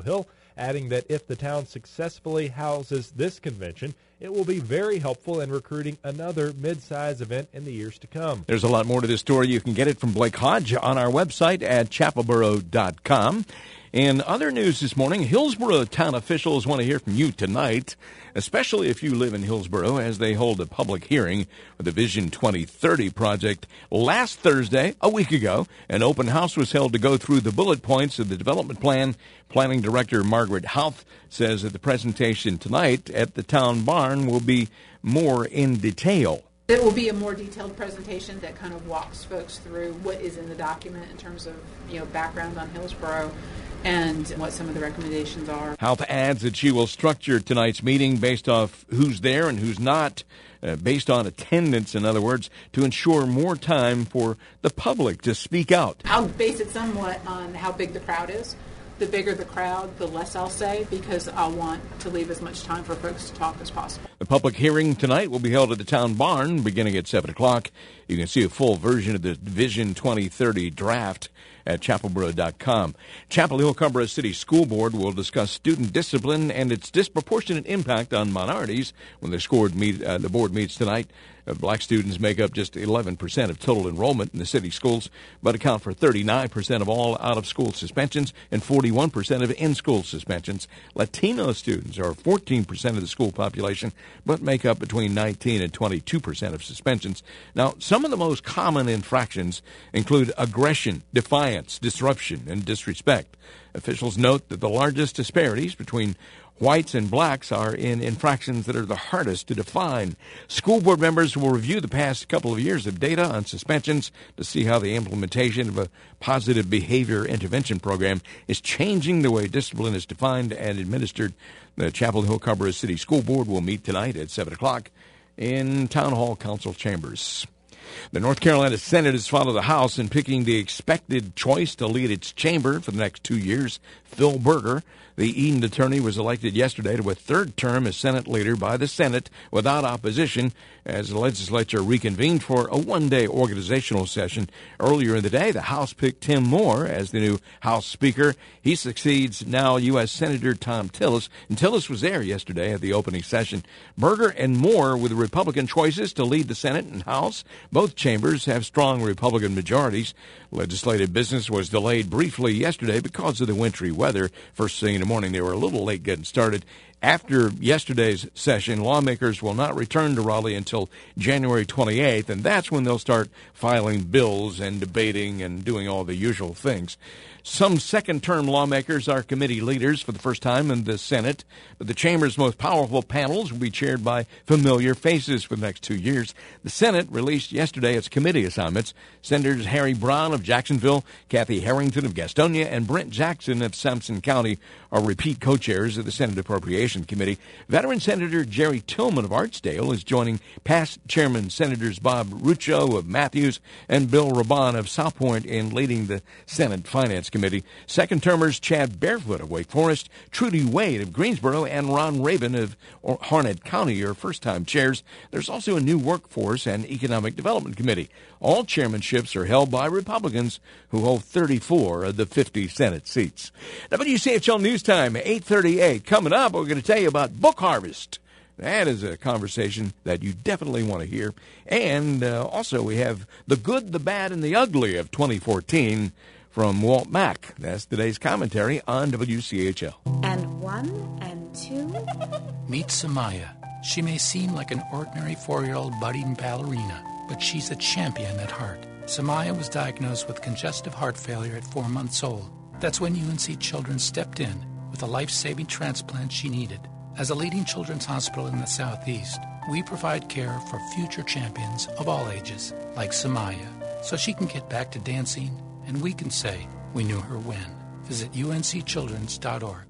adding that if the town successfully houses this convention, it will be very helpful in recruiting another mid-size event in the years to come. There's a lot more to this story. You can get it from Blake Hodge on our website at chapelboro dot com. In other news this morning, Hillsborough town officials want to hear from you tonight, especially if you live in Hillsborough, as they hold a public hearing for the Vision twenty thirty project. Last Thursday, a week ago, an open house was held to go through the bullet points of the development plan. Planning Director Margaret Houth says that the presentation tonight at the town barn will be more in detail. It will be a more detailed presentation that kind of walks folks through what is in the document in terms of, you know, background on Hillsborough and what some of the recommendations are. Houth adds that she will structure tonight's meeting based off who's there and who's not, uh, based on attendance, in other words, to ensure more time for the public to speak out. I'll base it somewhat on how big the crowd is. The bigger the crowd, the less I'll say, because I'll want to leave as much time for folks to talk as possible. The public hearing tonight will be held at the town barn beginning at seven o'clock. You can see a full version of the Vision twenty thirty draft at chapelboro dot com. Chapel Hill Carrboro City School Board will discuss student discipline and its disproportionate impact on minorities when the, scored meet, uh, the board meets tonight. Uh, black students make up just eleven percent of total enrollment in the city schools, but account for thirty-nine percent of all out-of-school suspensions and forty-one percent of in-school suspensions. Latino students are fourteen percent of the school population, but make up between nineteen and twenty-two percent of suspensions. Now, some of the most common infractions include aggression, defiance, disruption, and disrespect. Officials note that the largest disparities between whites and blacks are in infractions that are the hardest to define. School board members will review the past couple of years of data on suspensions to see how the implementation of a positive behavior intervention program is changing the way discipline is defined and administered. The Chapel Hill Carrboro City School Board will meet tonight at seven o'clock in Town Hall Council Chambers. The North Carolina Senate has followed the House in picking the expected choice to lead its chamber for the next two years, Phil Berger. The Eden attorney was elected yesterday to a third term as Senate leader by the Senate without opposition as the legislature reconvened for a one-day organizational session. Earlier in the day, the House picked Tim Moore as the new House Speaker. He succeeds now U S Senator Thom Tillis, and Tillis was there yesterday at the opening session. Berger and Moore were the Republican choices to lead the Senate and House. Both chambers have strong Republican majorities. Legislative business was delayed briefly yesterday because of the wintry weather. First thing in the morning, they were a little late getting started. After yesterday's session, lawmakers will not return to Raleigh until January twenty-eighth, and that's when they'll start filing bills and debating and doing all the usual things. Some second-term lawmakers are committee leaders for the first time in the Senate, but the chamber's most powerful panels will be chaired by familiar faces for the next two years. The Senate released yesterday its committee assignments. Senators Harry Brown of Jacksonville, Kathy Harrington of Gastonia, and Brent Jackson of Sampson County are repeat co-chairs of the Senate Appropriation Committee. Veteran Senator Jerry Tillman of Artsdale is joining past Chairman Senators Bob Rucho of Matthews and Bill Raban of South Point in leading the Senate Finance Committee. Second-termers Chad Barefoot of Wake Forest, Trudy Wade of Greensboro, and Ron Rabin of Harnett County are first-time chairs. There's also a new Workforce and Economic Development Committee. All chairmanships are held by Republicans who hold thirty-four of the fifty Senate seats. W C H L News Time, eight thirty-eight. Coming up, we're going to tell you about Book Harvest. That is a conversation that you definitely want to hear. And uh, also we have the good, the bad, and the ugly of twenty fourteen from Walt Mack. That's today's commentary on W C H L. And one, and two. Meet Samaya. She may seem like an ordinary four-year-old budding ballerina, but she's a champion at heart. Samaya was diagnosed with congestive heart failure at four months old. That's when U N C Children stepped in with a life-saving transplant she needed. As a leading children's hospital in the Southeast, we provide care for future champions of all ages, like Samaya, so she can get back to dancing and we can say we knew her when. Visit U N C childrens dot org.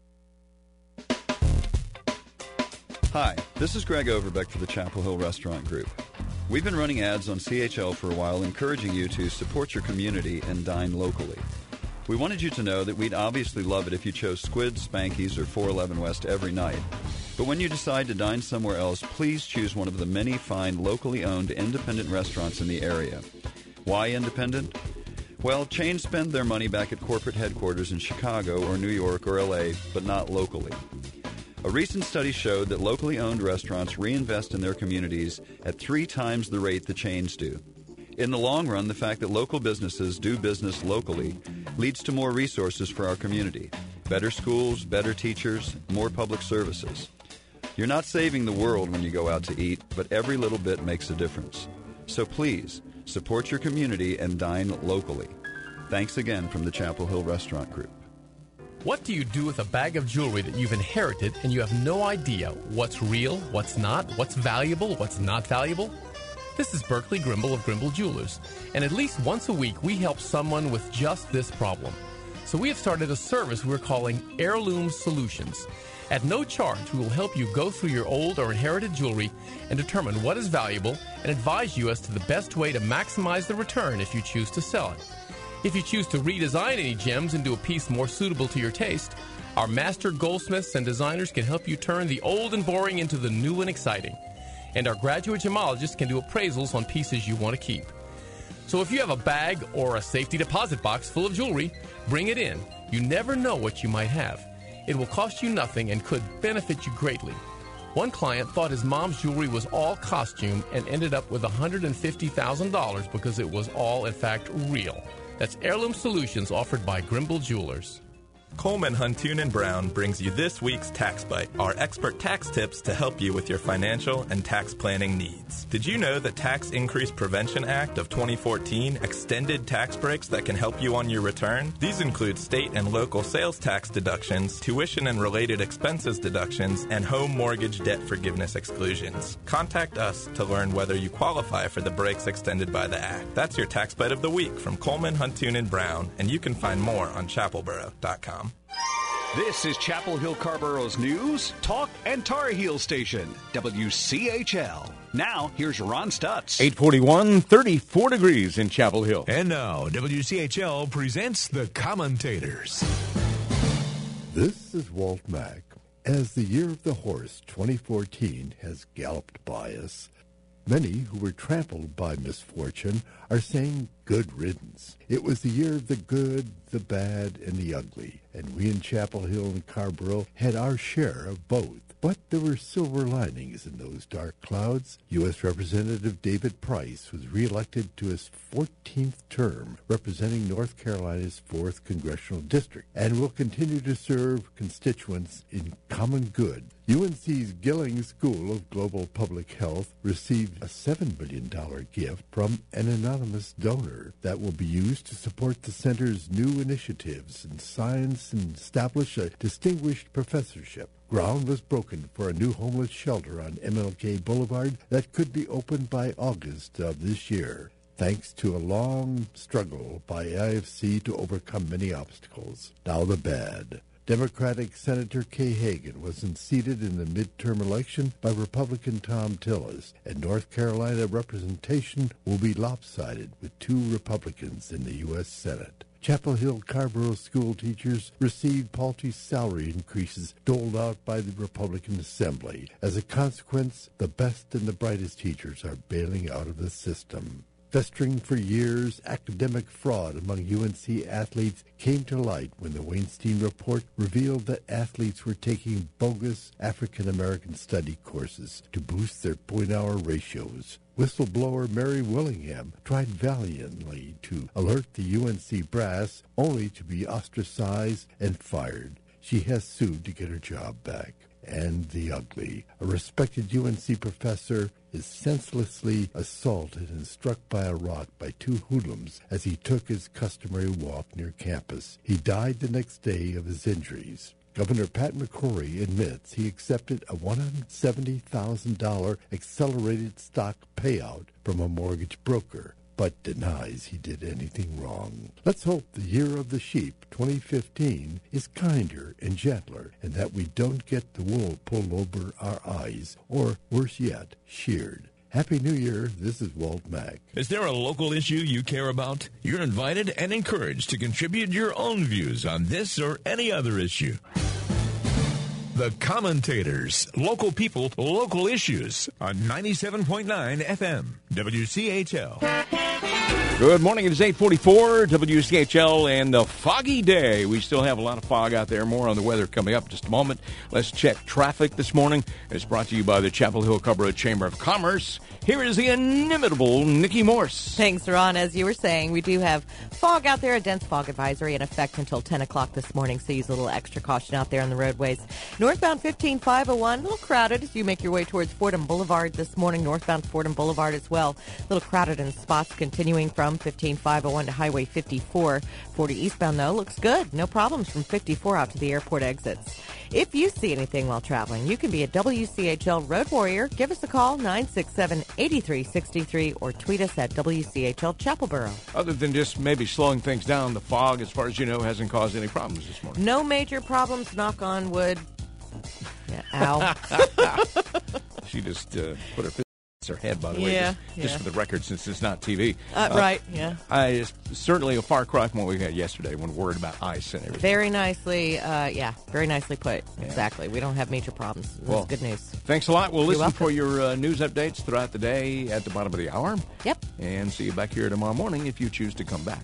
Hi, this is Greg Overbeck for the Chapel Hill Restaurant Group. We've been running ads on C H L for a while encouraging you to support your community and dine locally. We wanted you to know that we'd obviously love it if you chose Squid's, Spanky's, or four eleven West every night. But when you decide to dine somewhere else, please choose one of the many fine locally owned independent restaurants in the area. Why independent? Well, chains spend their money back at corporate headquarters in Chicago or New York or L A, but not locally. A recent study showed that locally owned restaurants reinvest in their communities at three times the rate the chains do. In the long run, the fact that local businesses do business locally leads to more resources for our community. Better schools, better teachers, more public services. You're not saving the world when you go out to eat, but every little bit makes a difference. So please, support your community and dine locally. Thanks again from the Chapel Hill Restaurant Group. What do you do with a bag of jewelry that you've inherited and you have no idea what's real, what's not, what's valuable, what's not valuable? This is Berkeley Grimble of Grimble Jewelers, and at least once a week we help someone with just this problem. So we have started a service we're calling Heirloom Solutions. At no charge, we will help you go through your old or inherited jewelry and determine what is valuable and advise you as to the best way to maximize the return if you choose to sell it. If you choose to redesign any gems into a piece more suitable to your taste, our master goldsmiths and designers can help you turn the old and boring into the new and exciting. And our graduate gemologists can do appraisals on pieces you want to keep. So if you have a bag or a safety deposit box full of jewelry, bring it in. You never know what you might have. It will cost you nothing and could benefit you greatly. One client thought his mom's jewelry was all costume and ended up with one hundred fifty thousand dollars because it was all, in fact, real. That's Heirloom Solutions offered by Grimble Jewelers. Coleman, Huntoon and Brown brings you this week's Tax Bite, our expert tax tips to help you with your financial and tax planning needs. Did you know the Tax Increase Prevention Act of twenty fourteen extended tax breaks that can help you on your return? These include state and local sales tax deductions, tuition and related expenses deductions, and home mortgage debt forgiveness exclusions. Contact us to learn whether you qualify for the breaks extended by the Act. That's your Tax Bite of the Week from Coleman, Huntoon and Brown, and you can find more on chapelboro dot com. This is Chapel Hill Carborough's news, talk, and Tar Heel station, W C H L. Now, here's Ron Stutz. eight forty-one, thirty-four degrees in Chapel Hill. And now, W C H L presents The Commentators. This is Walt Mack. As the year of the horse twenty fourteen has galloped by us, many who were trampled by misfortune are saying good riddance. It was the year of the good, the bad, and the ugly, and we in Chapel Hill and Carrboro had our share of both. But there were silver linings in those dark clouds. U S Representative David Price was reelected to his fourteenth term, representing North Carolina's fourth Congressional District, and will continue to serve constituents in common good. U N C's Gilling School of Global Public Health received a seven million dollars gift from an anonymous donor that will be used to support the center's new initiatives in science and establish a distinguished professorship. Ground was broken for a new homeless shelter on M L K Boulevard that could be opened by August of this year, thanks to a long struggle by I F C to overcome many obstacles. Now the bad. Democratic Senator Kay Hagan was unseated in the midterm election by Republican Tom Tillis, and North Carolina representation will be lopsided with two Republicans in the U S Senate. Chapel Hill Carrboro school teachers received paltry salary increases doled out by the Republican Assembly. As a consequence, the best and the brightest teachers are bailing out of the system. Festering for years, academic fraud among U N C athletes came to light when the Weinstein report revealed that athletes were taking bogus African-American study courses to boost their point-hour ratios. Whistleblower Mary Willingham tried valiantly to alert the U N C brass, only to be ostracized and fired. She has sued to get her job back. And the ugly. A respected U N C professor is senselessly assaulted and struck by a rock by two hoodlums as he took his customary walk near campus. He died the next day of his injuries. Governor Pat McCrory admits he accepted a one hundred seventy thousand dollars accelerated stock payout from a mortgage broker, but denies he did anything wrong. Let's hope the year of the sheep, twenty fifteen, is kinder and gentler, and that we don't get the wool pulled over our eyes, or, worse yet, sheared. Happy New Year. This is Walt Mack. Is there a local issue you care about? You're invited and encouraged to contribute your own views on this or any other issue. The Commentators. Local people, local issues on ninety-seven point nine F M, W C H L. Good morning. It is eight forty-four, W C H L, and the foggy day. We still have a lot of fog out there. More on the weather coming up in just a moment. Let's check traffic this morning. It's brought to you by the Chapel Hill Carrboro Chamber of Commerce. Here is the inimitable Nikki Morse. Thanks, Ron. As you were saying, we do have fog out there, a dense fog advisory in effect until ten o'clock this morning, so use a little extra caution out there on the roadways. Northbound fifteen five oh one, a little crowded as you make your way towards Fordham Boulevard this morning. Northbound Fordham Boulevard as well. A little crowded in spots continuing from fifteen five oh one to Highway fifty-four. forty eastbound, though, looks good. No problems from fifty-four out to the airport exits. If you see anything while traveling, you can be a W C H L Road Warrior. Give us a call, nine six seven, eight three six three, or tweet us at W C H L Chapelboro. Other than just maybe slowing things down, the fog, as far as you know, hasn't caused any problems this morning. No major problems, knock on wood. Yeah, ow. She just uh, put her fist against her head, by the way, yeah, just, yeah. just for the record, since it's not T V. Uh, uh, right, yeah. I just, certainly a far cry from what we had yesterday when worried about ice and everything. Very nicely, uh, yeah, very nicely put. Yeah. Exactly. We don't have major problems. That's well, good news. Thanks a lot. We'll You're listen welcome. for your uh, news updates throughout the day at the bottom of the hour. Yep. And see you back here tomorrow morning if you choose to come back.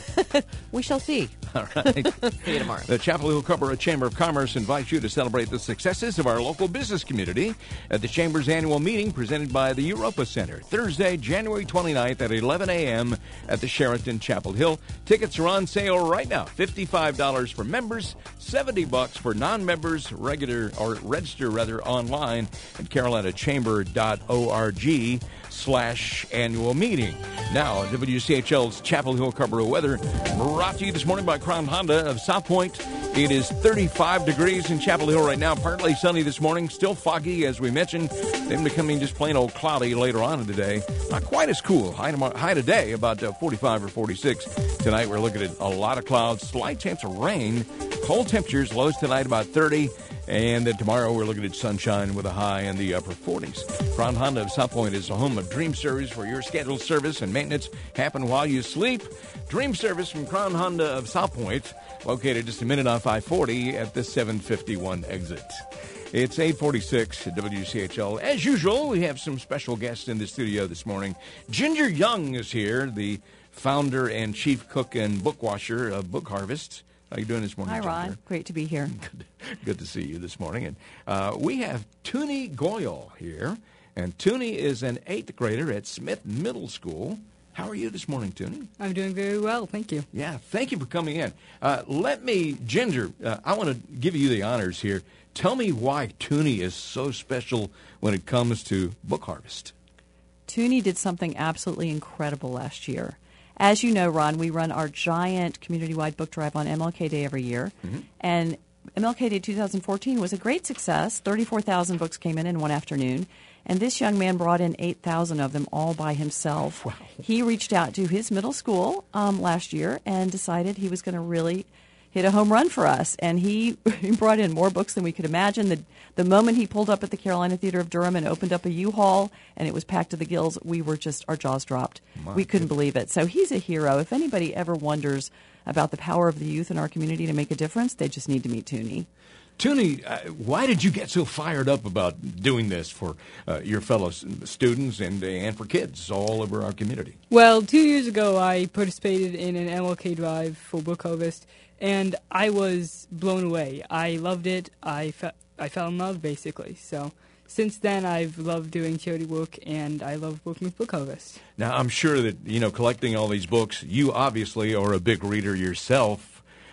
We shall see. All right. See you tomorrow. The Chapel Hill Carrboro Chamber of Commerce invites you to celebrate the successes of our local business community at the Chamber's annual meeting presented by the Europa Center, Thursday, January twenty-ninth at eleven a.m. at the Sheraton Chapel Hill. Tickets are on sale right now. fifty-five dollars for members, seventy bucks for non-members, regular or register rather online at carolina chamber dot org slash annual meeting. Now, W C H L's Chapel Hill Carrboro weather brought to you this morning by Crown Honda of South Point. It is thirty-five degrees in Chapel Hill right now. Partly sunny this morning. Still foggy, as we mentioned. Then becoming just plain old cloudy later on in the day. Not quite as cool. High, tomorrow, high today, about uh, forty-five or forty-six. Tonight, we're looking at a lot of clouds. Slight chance of rain. Cold temperatures. Lows tonight about thirty. And then tomorrow, we're looking at sunshine with a high in the upper forties. Crown Honda of South Point is the home of Dream Service, where your scheduled service and maintenance happen while you sleep. Dream Service from Crown Honda of South Point, located just a minute on five forty at the seven fifty-one exit. It's eight forty-six at W C H L. As usual, we have some special guests in the studio this morning. Ginger Young is here, the founder and chief cook and book washer of Book Harvest. How are you doing this morning, Hi, Ron. Ginger? Great to be here. Good, good to see you this morning. And uh, we have Toonie Goyle here. And Toonie is an eighth grader at Smith Middle School. How are you this morning, Toonie? I'm doing very well, thank you. Yeah, thank you for coming in. Uh, let me, Ginger, uh, I want to give you the honors here. Tell me why Toonie is so special when it comes to Book Harvest. Toonie did something absolutely incredible last year. As you know, Ron, we run our giant community-wide book drive on M L K Day every year. Mm-hmm. And M L K Day twenty fourteen was a great success. thirty-four thousand books came in in one afternoon. And this young man brought in eight thousand of them all by himself. Wow. He reached out to his middle school um, last year and decided he was going to really hit a home run for us. And he, he brought in more books than we could imagine. The, the moment he pulled up at the Carolina Theater of Durham and opened up a U-Haul and it was packed to the gills, we were just, our jaws dropped. My we couldn't goodness. believe it. So he's a hero. If anybody ever wonders about the power of the youth in our community to make a difference, they just need to meet Toonie. Toonie, uh, why did you get so fired up about doing this for uh, your fellow s- students and, uh, and for kids all over our community? Well, two years ago, I participated in an M L K drive for Book Harvest, and I was blown away. I loved it. I, fe- I fell in love, basically. So since then, I've loved doing charity work, and I love working with Book Harvest. Now, I'm sure that, you know, collecting all these books, you obviously are a big reader yourself.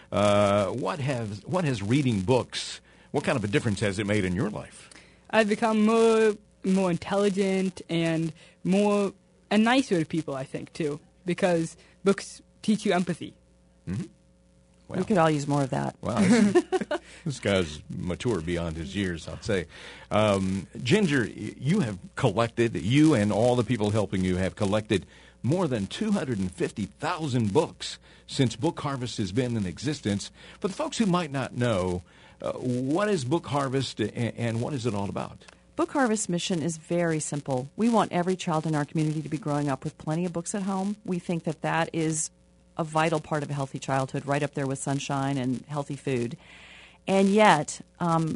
Uh, what has what has reading books, what kind of a difference has it made in your life? I've become more more intelligent and more and nicer to people, I think, too, because books teach you empathy. Mm-hmm. Well, we could all use more of that. Wow, this, this guy's mature beyond his years, I'd say. Um, Ginger, you have collected, you and all the people helping you have collected more than two hundred fifty thousand books since Book Harvest has been in existence. For the folks who might not know, uh, what is Book Harvest and, and what is it all about? Book Harvest mission is very simple. We want every child in our community to be growing up with plenty of books at home. We think that that is a vital part of a healthy childhood, right up there with sunshine and healthy food. And yet, um,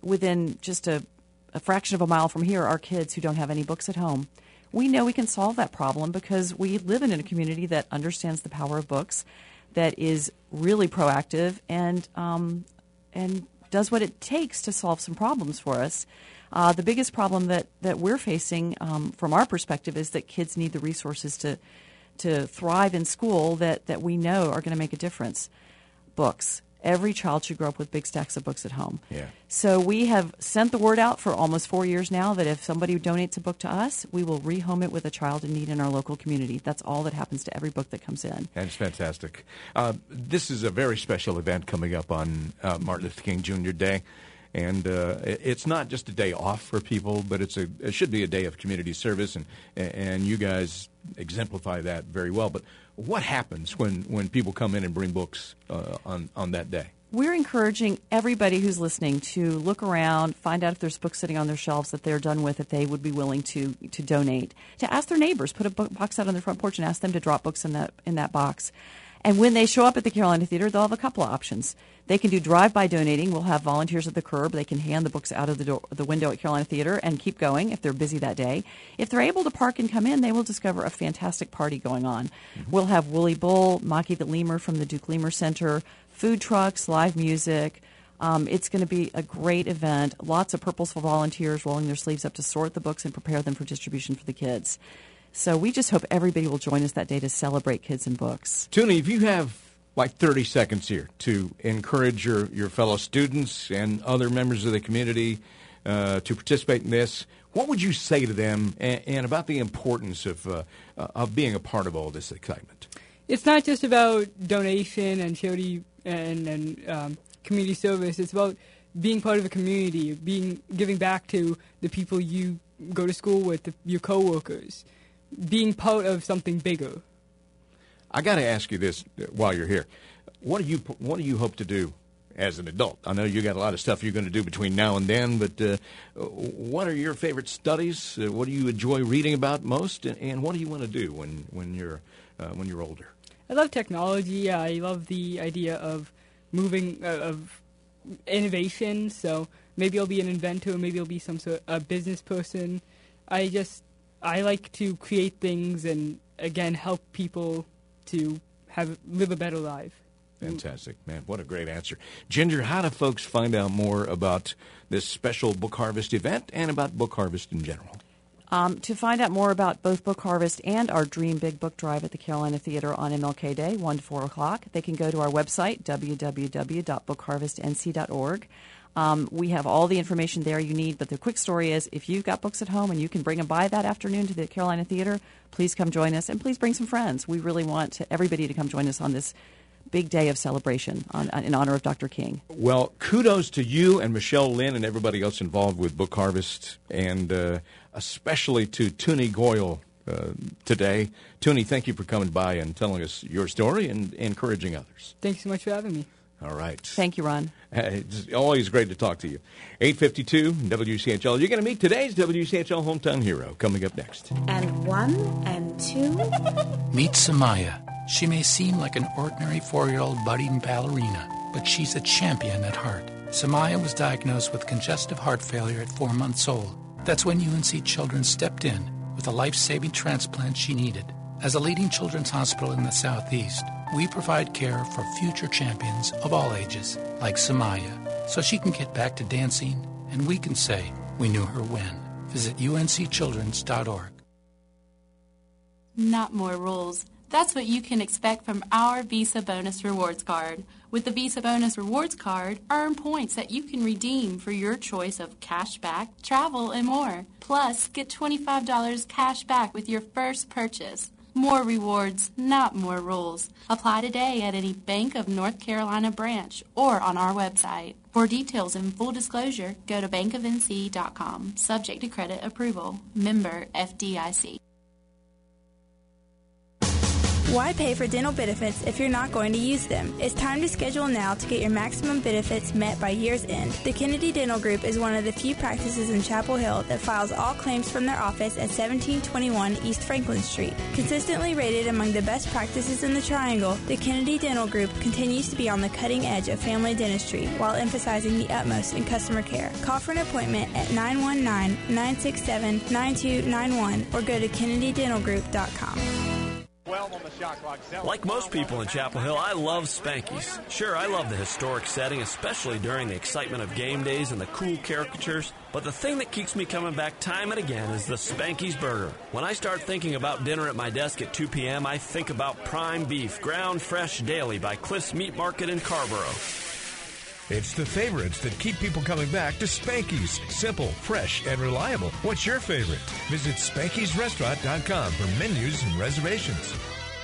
within just a, a fraction of a mile from here are kids who don't have any books at home. We know we can solve that problem because we live in a community that understands the power of books, that is really proactive and um, and does what it takes to solve some problems for us. Uh, the biggest problem that, that we're facing um, from our perspective is that kids need the resources to to thrive in school that, that we know are going to make a difference. Books. Every child should grow up with big stacks of books at home. Yeah. So we have sent the word out for almost four years now that if somebody donates a book to us, we will rehome it with a child in need in our local community. That's all that happens to every book that comes in. That's fantastic. Uh, this is a very special event coming up on uh, Martin Luther King Junior Day. And uh, it's not just a day off for people, but it's a it should be a day of community service, and and you guys exemplify that very well. But what happens when, when people come in and bring books uh, on, on that day? We're encouraging everybody who's listening to look around, find out if there's books sitting on their shelves that they're done with, that they would be willing to to donate, to ask their neighbors, put a book box out on their front porch and ask them to drop books in that in that box. And when they show up at the Carolina Theater, they'll have a couple of options. They can do drive-by donating. We'll have volunteers at the curb. They can hand the books out of the, door, the window at Carolina Theater and keep going if they're busy that day. If they're able to park and come in, they will discover a fantastic party going on. Mm-hmm. We'll have Wooly Bull, Maki the Lemur from the Duke Lemur Center, food trucks, live music. Um, it's going to be a great event. Lots of purposeful volunteers rolling their sleeves up to sort the books and prepare them for distribution for the kids. So we just hope everybody will join us that day to celebrate kids and books. Toonie, if you have like thirty seconds here to encourage your, your fellow students and other members of the community uh, to participate in this, what would you say to them and, and about the importance of uh, uh, of being a part of all this excitement? It's not just about donation and charity and, and um, community service. It's about being part of a community, being giving back to the people you go to school with, the, your coworkers, being part of something bigger. I got to ask you this while you're here. What do you what do you hope to do as an adult? I know you got a lot of stuff you're going to do between now and then, but uh, what are your favorite studies? Uh, what do you enjoy reading about most, and, and what do you want to do when when you're uh, when you're older? I love technology. I love the idea of moving uh, of innovation. So maybe I'll be an inventor. Maybe I'll be some sort of a business person. I just I like to create things and again help people to have live a better life. Fantastic, man. What a great answer. Ginger, how do folks find out more about this special Book Harvest event and about Book Harvest in general? Um, to find out more about both Book Harvest and our Dream Big Book Drive at the Carolina Theater on M L K Day, one to four o'clock, they can go to our website, w w w dot book harvest n c dot org. Um, we have all the information there you need, but the quick story is if you've got books at home and you can bring them by that afternoon to the Carolina Theater, please come join us, and please bring some friends. We really want to, everybody to come join us on this big day of celebration on, on, in honor of Doctor King. Well, kudos to you and Michelle Lynn and everybody else involved with Book Harvest, and uh, especially to Toonie Goyle uh, today. Toonie, thank you for coming by and telling us your story and encouraging others. Thanks so much for having me. All right. Thank you, Ron. Uh, it's always great to talk to you. eight fifty-two W C H L. You're going to meet today's W C H L Hometown Hero coming up next. And one and two. Meet Samaya. She may seem like an ordinary four-year-old budding ballerina, but she's a champion at heart. Samaya was diagnosed with congestive heart failure at four months old. That's when U N C Children stepped in with a life-saving transplant she needed. As a leading children's hospital in the Southeast, we provide care for future champions of all ages, like Samaya, so she can get back to dancing and we can say we knew her when. Visit U N C children's dot org. Not more rules. That's what you can expect from our Visa Bonus Rewards Card. With the Visa Bonus Rewards Card, earn points that you can redeem for your choice of cash back, travel, and more. Plus, get twenty-five dollars cash back with your first purchase. More rewards, not more rules. Apply today at any Bank of North Carolina branch or on our website. For details and full disclosure, go to bank of n c dot com. Subject to credit approval. Member F D I C. Why pay for dental benefits if you're not going to use them? It's time to schedule now to get your maximum benefits met by year's end. The Kennedy Dental Group is one of the few practices in Chapel Hill that files all claims from their office at seventeen twenty-one East Franklin Street. Consistently rated among the best practices in the Triangle, the Kennedy Dental Group continues to be on the cutting edge of family dentistry while emphasizing the utmost in customer care. Call for an appointment at nine one nine, nine six seven, nine two nine one or go to kennedy dental group dot com. Like most people in Chapel Hill, I love Spanky's. Sure, I love the historic setting, especially during the excitement of game days and the cool caricatures. But the thing that keeps me coming back time and again is the Spanky's Burger. When I start thinking about dinner at my desk at two p.m., I think about prime beef, ground fresh daily by Cliff's Meat Market in Carrboro. It's the favorites that keep people coming back to Spanky's. Simple, fresh, and reliable. What's your favorite? Visit Spankys Restaurant dot com for menus and reservations.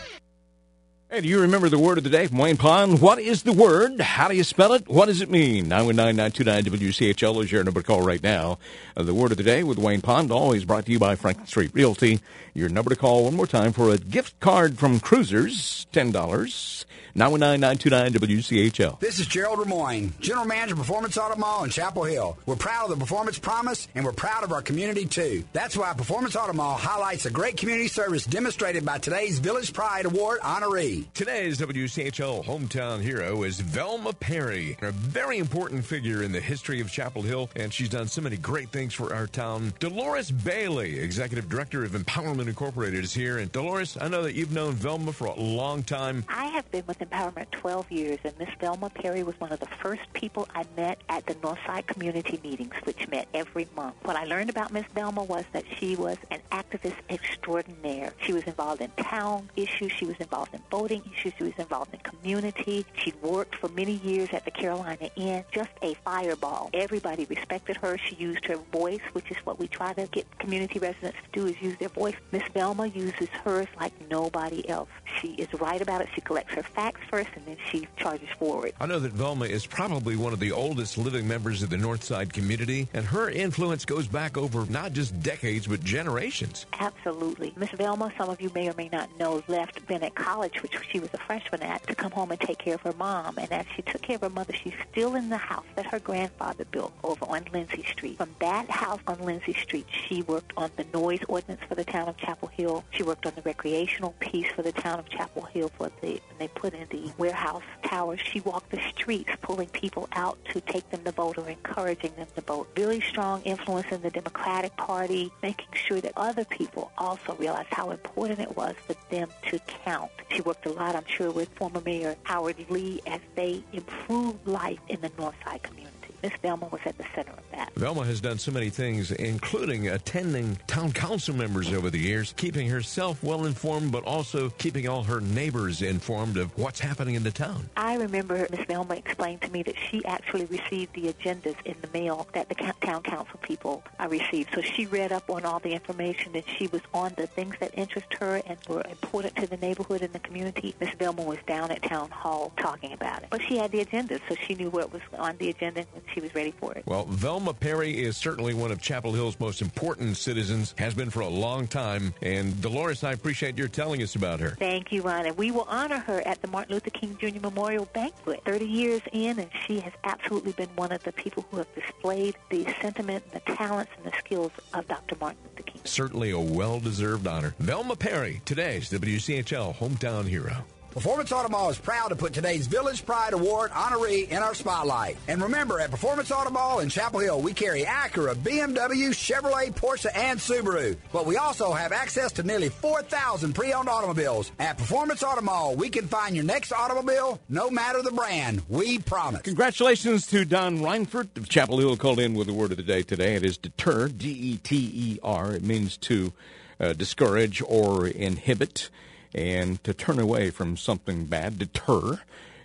Hey, do you remember the word of the day from Wayne Pond? What is the word? How do you spell it? What does it mean? nine one nine, nine two nine, W C H L is your number to call right now. Uh, the word of the day with Wayne Pond, always brought to you by Franklin Street Realty. Your number to call one more time for a gift card from Cruisers, ten dollars. nine one nine, nine two nine, W C H L. This is Gerald Lemoyne, General Manager of Performance Auto Mall in Chapel Hill. We're proud of the Performance Promise, and we're proud of our community, too. That's why Performance Auto Mall highlights a great community service demonstrated by today's Village Pride Award honoree. Today's W C H L hometown hero is Velma Perry, a very important figure in the history of Chapel Hill, and she's done so many great things for our town. Dolores Bailey, Executive Director of Empowerment Incorporated, is here. And Dolores, I know that you've known Velma for a long time. I have been with Empowerment twelve years, and Miss Velma Perry was one of the first people I met at the Northside community meetings, which met every month. What I learned about Miss Velma was that she was an activist extraordinaire. She was involved in town issues. She was involved in voting issues. She was involved in community. She'd worked for many years at the Carolina Inn. Just a fireball. Everybody respected her. She used her voice, which is what we try to get community residents to do, is use their voice. Miss Velma uses hers like nobody else. She is right about it. She collects her facts first, and then she charges forward. I know that Velma is probably one of the oldest living members of the Northside community, and her influence goes back over not just decades, but generations. Absolutely. Miss Velma, some of you may or may not know, left Bennett College, which she was a freshman at, to come home and take care of her mom. And as she took care of her mother, she's still in the house that her grandfather built over on Lindsay Street. From that house on Lindsay Street, she worked on the noise ordinance for the town of Chapel Hill. She worked on the recreational piece for the town of Chapel Hill for the, when they put in the warehouse towers. She walked the streets pulling people out to take them to vote or encouraging them to vote. Really strong influence in the Democratic Party, making sure that other people also realized how important it was for them to count. She worked a lot, I'm sure, with former Mayor Howard Lee as they improved life in the Northside community. Miss Velma was at the center of that. Velma has done so many things, including attending town council members over the years, keeping herself well informed, but also keeping all her neighbors informed of what's happening in the town. I remember Miss Velma explained to me that she actually received the agendas in the mail that the town council people uh, received. So she read up on all the information, and she was on the things that interest her and were important to the neighborhood and the community. Miss Velma was down at town hall talking about it. But she had the agendas, so she knew what was on the agenda when she was ready for it. Well, Velma Perry is certainly one of Chapel Hill's most important citizens, has been for a long time. And Dolores, I appreciate your telling us about her. Thank you, Ron. And we will honor her at the Martin Luther King Junior Memorial Banquet. thirty years in, and she has absolutely been one of the people who have displayed the sentiment, the talents, and the skills of Doctor Martin Luther King. Certainly a well-deserved honor. Velma Perry, today's W C H L Hometown Hero. Performance Auto Mall is proud to put today's Village Pride Award honoree in our spotlight. And remember, at Performance Auto Mall in Chapel Hill, we carry Acura, B M W, Chevrolet, Porsche, and Subaru. But we also have access to nearly four thousand pre-owned automobiles. At Performance Auto Mall, we can find your next automobile, no matter the brand. We promise. Congratulations to Don Reinfort of Chapel Hill, called in with the word of the day today. It is deter, D E T E R. It means to uh, discourage or inhibit, and to turn away from something bad, deter.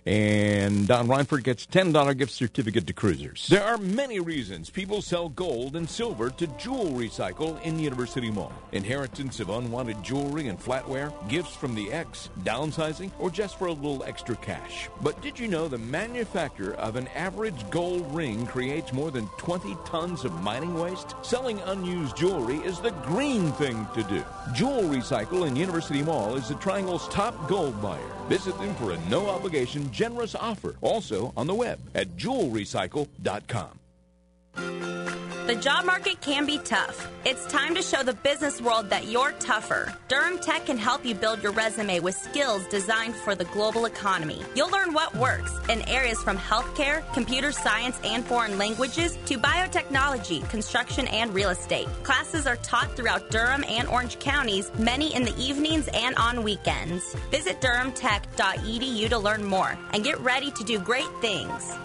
And Don Reinford gets ten dollars gift certificate to Cruisers. There are many reasons people sell gold and silver to Jewel Recycle in University Mall. Inheritance of unwanted jewelry and flatware, gifts from the ex, downsizing, or just for a little extra cash. But did you know the manufacture of an average gold ring creates more than twenty tons of mining waste? Selling unused jewelry is the green thing to do. Jewel Recycle in University Mall is the Triangle's top gold buyer. Visit them for a no-obligation, generous offer. Also on the web at jewel recycle dot com. The job market can be tough. It's time to show the business world that you're tougher. Durham Tech can help you build your resume with skills designed for the global economy. You'll learn what works in areas from healthcare, computer science, and foreign languages to biotechnology, construction, and real estate. Classes are taught throughout Durham and Orange counties, many in the evenings and on weekends. Visit durham tech dot e d u to learn more and get ready to do great things.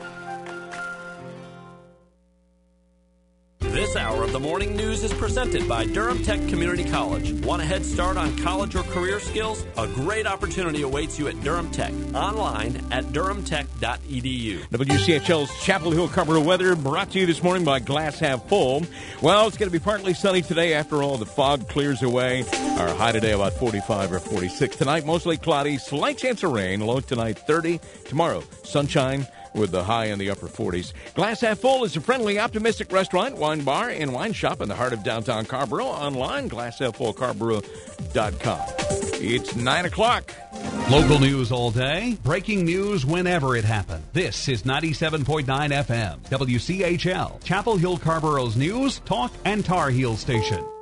This hour of the morning news is presented by Durham Tech Community College. Want a head start on college or career skills? A great opportunity awaits you at Durham Tech. Online at durham tech dot e d u. W C H L's Chapel Hill Carpenter weather brought to you this morning by Glass Half Full. Well, it's going to be partly sunny today after all the fog clears away. Our high today about forty-five or forty-six. Tonight, mostly cloudy, slight chance of rain. Low tonight, thirty. Tomorrow, sunshine with the high in the upper forties. Glass Half Full is a friendly, optimistic restaurant, wine bar, and wine shop in the heart of downtown Carrboro. Online, glass half full carboro dot com. It's nine o'clock. Local news all day, breaking news whenever it happens. This is ninety-seven point nine F M, W C H L, Chapel Hill Carrboro's news, talk, and Tar Heel station.